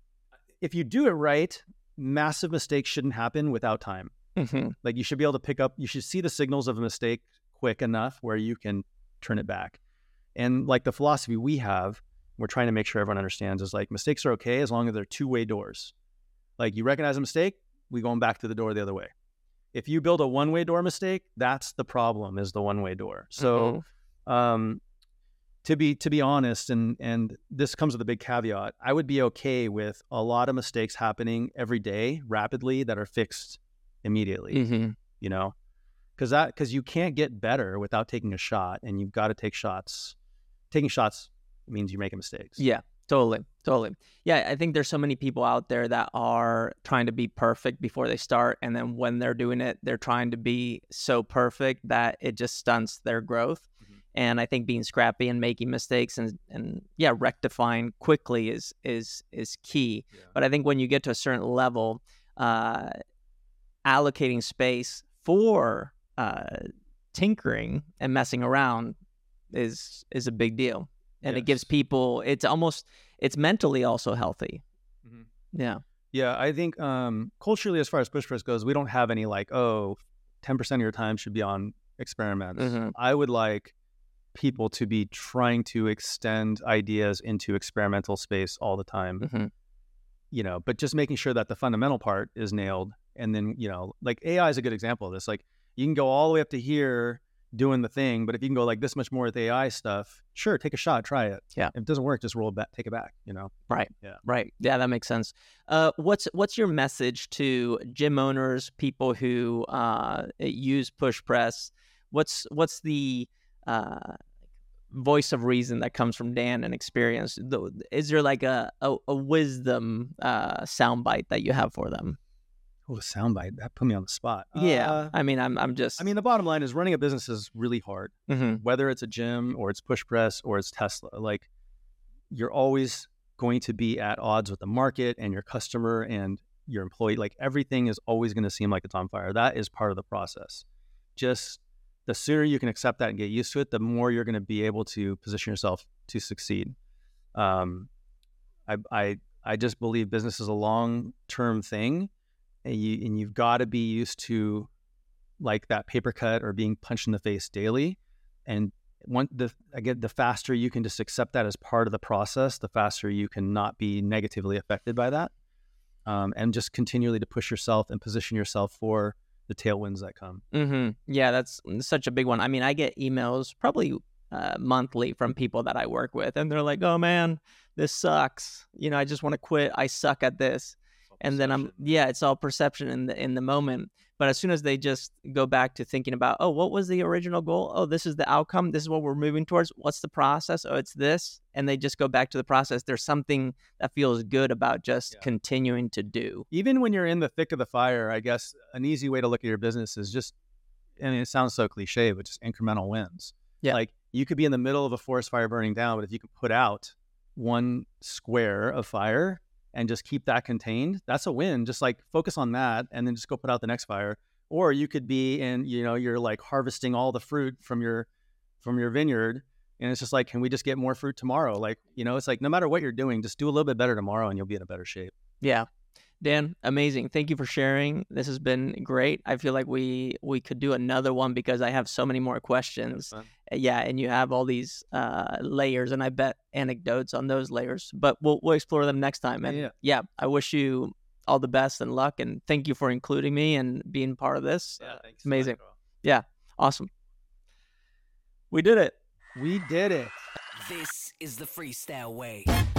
if you do it right, massive mistakes shouldn't happen without time. Mm-hmm. Like, you should be able to pick up, you should see the signals of a mistake quick enough where you can turn it back. And like the philosophy we have, we're trying to make sure everyone understands, is like, mistakes are okay as long as they're two-way doors. Like, you recognize a mistake, we going back to the door the other way. If you build a one-way door mistake, that's the problem, is the one-way door. So mm-hmm. um, to be to be honest, and and this comes with a big caveat, I would be okay with a lot of mistakes happening every day rapidly that are fixed immediately. Mm-hmm. You know, because that because you can't get better without taking a shot, and you've got to take shots. Taking shots means you're making mistakes. Yeah, totally, totally. Yeah, I think there's so many people out there that are trying to be perfect before they start, and then when they're doing it, they're trying to be so perfect that it just stunts their growth. Mm-hmm. And I think being scrappy and making mistakes and and yeah, rectifying quickly is is is key. Yeah. But I think when you get to a certain level, uh, allocating space for uh, tinkering and messing around is is a big deal. And yes. It gives people, it's almost, it's mentally also healthy. Mm-hmm. Yeah. Yeah, I think um, culturally, as far as push press goes, we don't have any like, oh, ten percent of your time should be on experiments. Mm-hmm. I would like people to be trying to extend ideas into experimental space all the time. Mm-hmm. You know, but just making sure that the fundamental part is nailed. And then, you know, like A I is a good example of this. Like, you can go all the way up to here doing the thing, but if you can go like this much more with A I stuff, sure, take a shot, try it. Yeah. If it doesn't work, just roll it back, take it back, you know? Right. Yeah. Right. Yeah, that makes sense. Uh, what's what's your message to gym owners, people who uh, use push press? What's what's the uh, voice of reason that comes from Dan and experience? Is there like a a, a wisdom uh, soundbite that you have for them? Oh, a soundbite. That put me on the spot. Yeah. Uh, I mean, I'm I'm just... I mean, the bottom line is running a business is really hard. Mm-hmm. Whether it's a gym or it's push press or it's Tesla, like, you're always going to be at odds with the market and your customer and your employee. Like, everything is always going to seem like it's on fire. That is part of the process. Just the sooner you can accept that and get used to it, the more you're going to be able to position yourself to succeed. Um, I, I, I just believe business is a long-term thing. And, you, and you've got to be used to like that paper cut or being punched in the face daily. And one, the, again, the faster you can just accept that as part of the process, the faster you can not be negatively affected by that. Um, and just continually to push yourself and position yourself for the tailwinds that come. Mm-hmm. Yeah, that's such a big one. I mean, I get emails probably uh, monthly from people that I work with, and they're like, oh man, this sucks. You know, I just want to quit. I suck at this. And then I'm, yeah, it's all perception in the in the moment. But as soon as they just go back to thinking about, oh, what was the original goal? Oh, this is the outcome. This is what we're moving towards. What's the process? Oh, it's this. And they just go back to the process. There's something that feels good about just yeah. continuing to do. Even when you're in the thick of the fire, I guess an easy way to look at your business is just, I mean, it sounds so cliche, but just incremental wins. Yeah. Like, you could be in the middle of a forest fire burning down, but if you can put out one square of fire and just keep that contained, that's a win. Just like focus on that and then just go put out the next fire. Or you could be in, you know, you're like harvesting all the fruit from your, from your vineyard. And it's just like, can we just get more fruit tomorrow? Like, you know, it's like, no matter what you're doing, just do a little bit better tomorrow and you'll be in a better shape. Yeah. Dan, amazing. Thank you for sharing. This has been great. I feel like we, we could do another one because I have so many more questions. Yeah, and you have all these uh, layers, and I bet anecdotes on those layers. But we'll we'll explore them next time. And yeah, yeah, I wish you all the best and luck, and thank you for including me and being part of this. Yeah, Uh, thanks. it's amazing. Michael. Yeah, awesome. We did it. We did it. This is the freestyle way.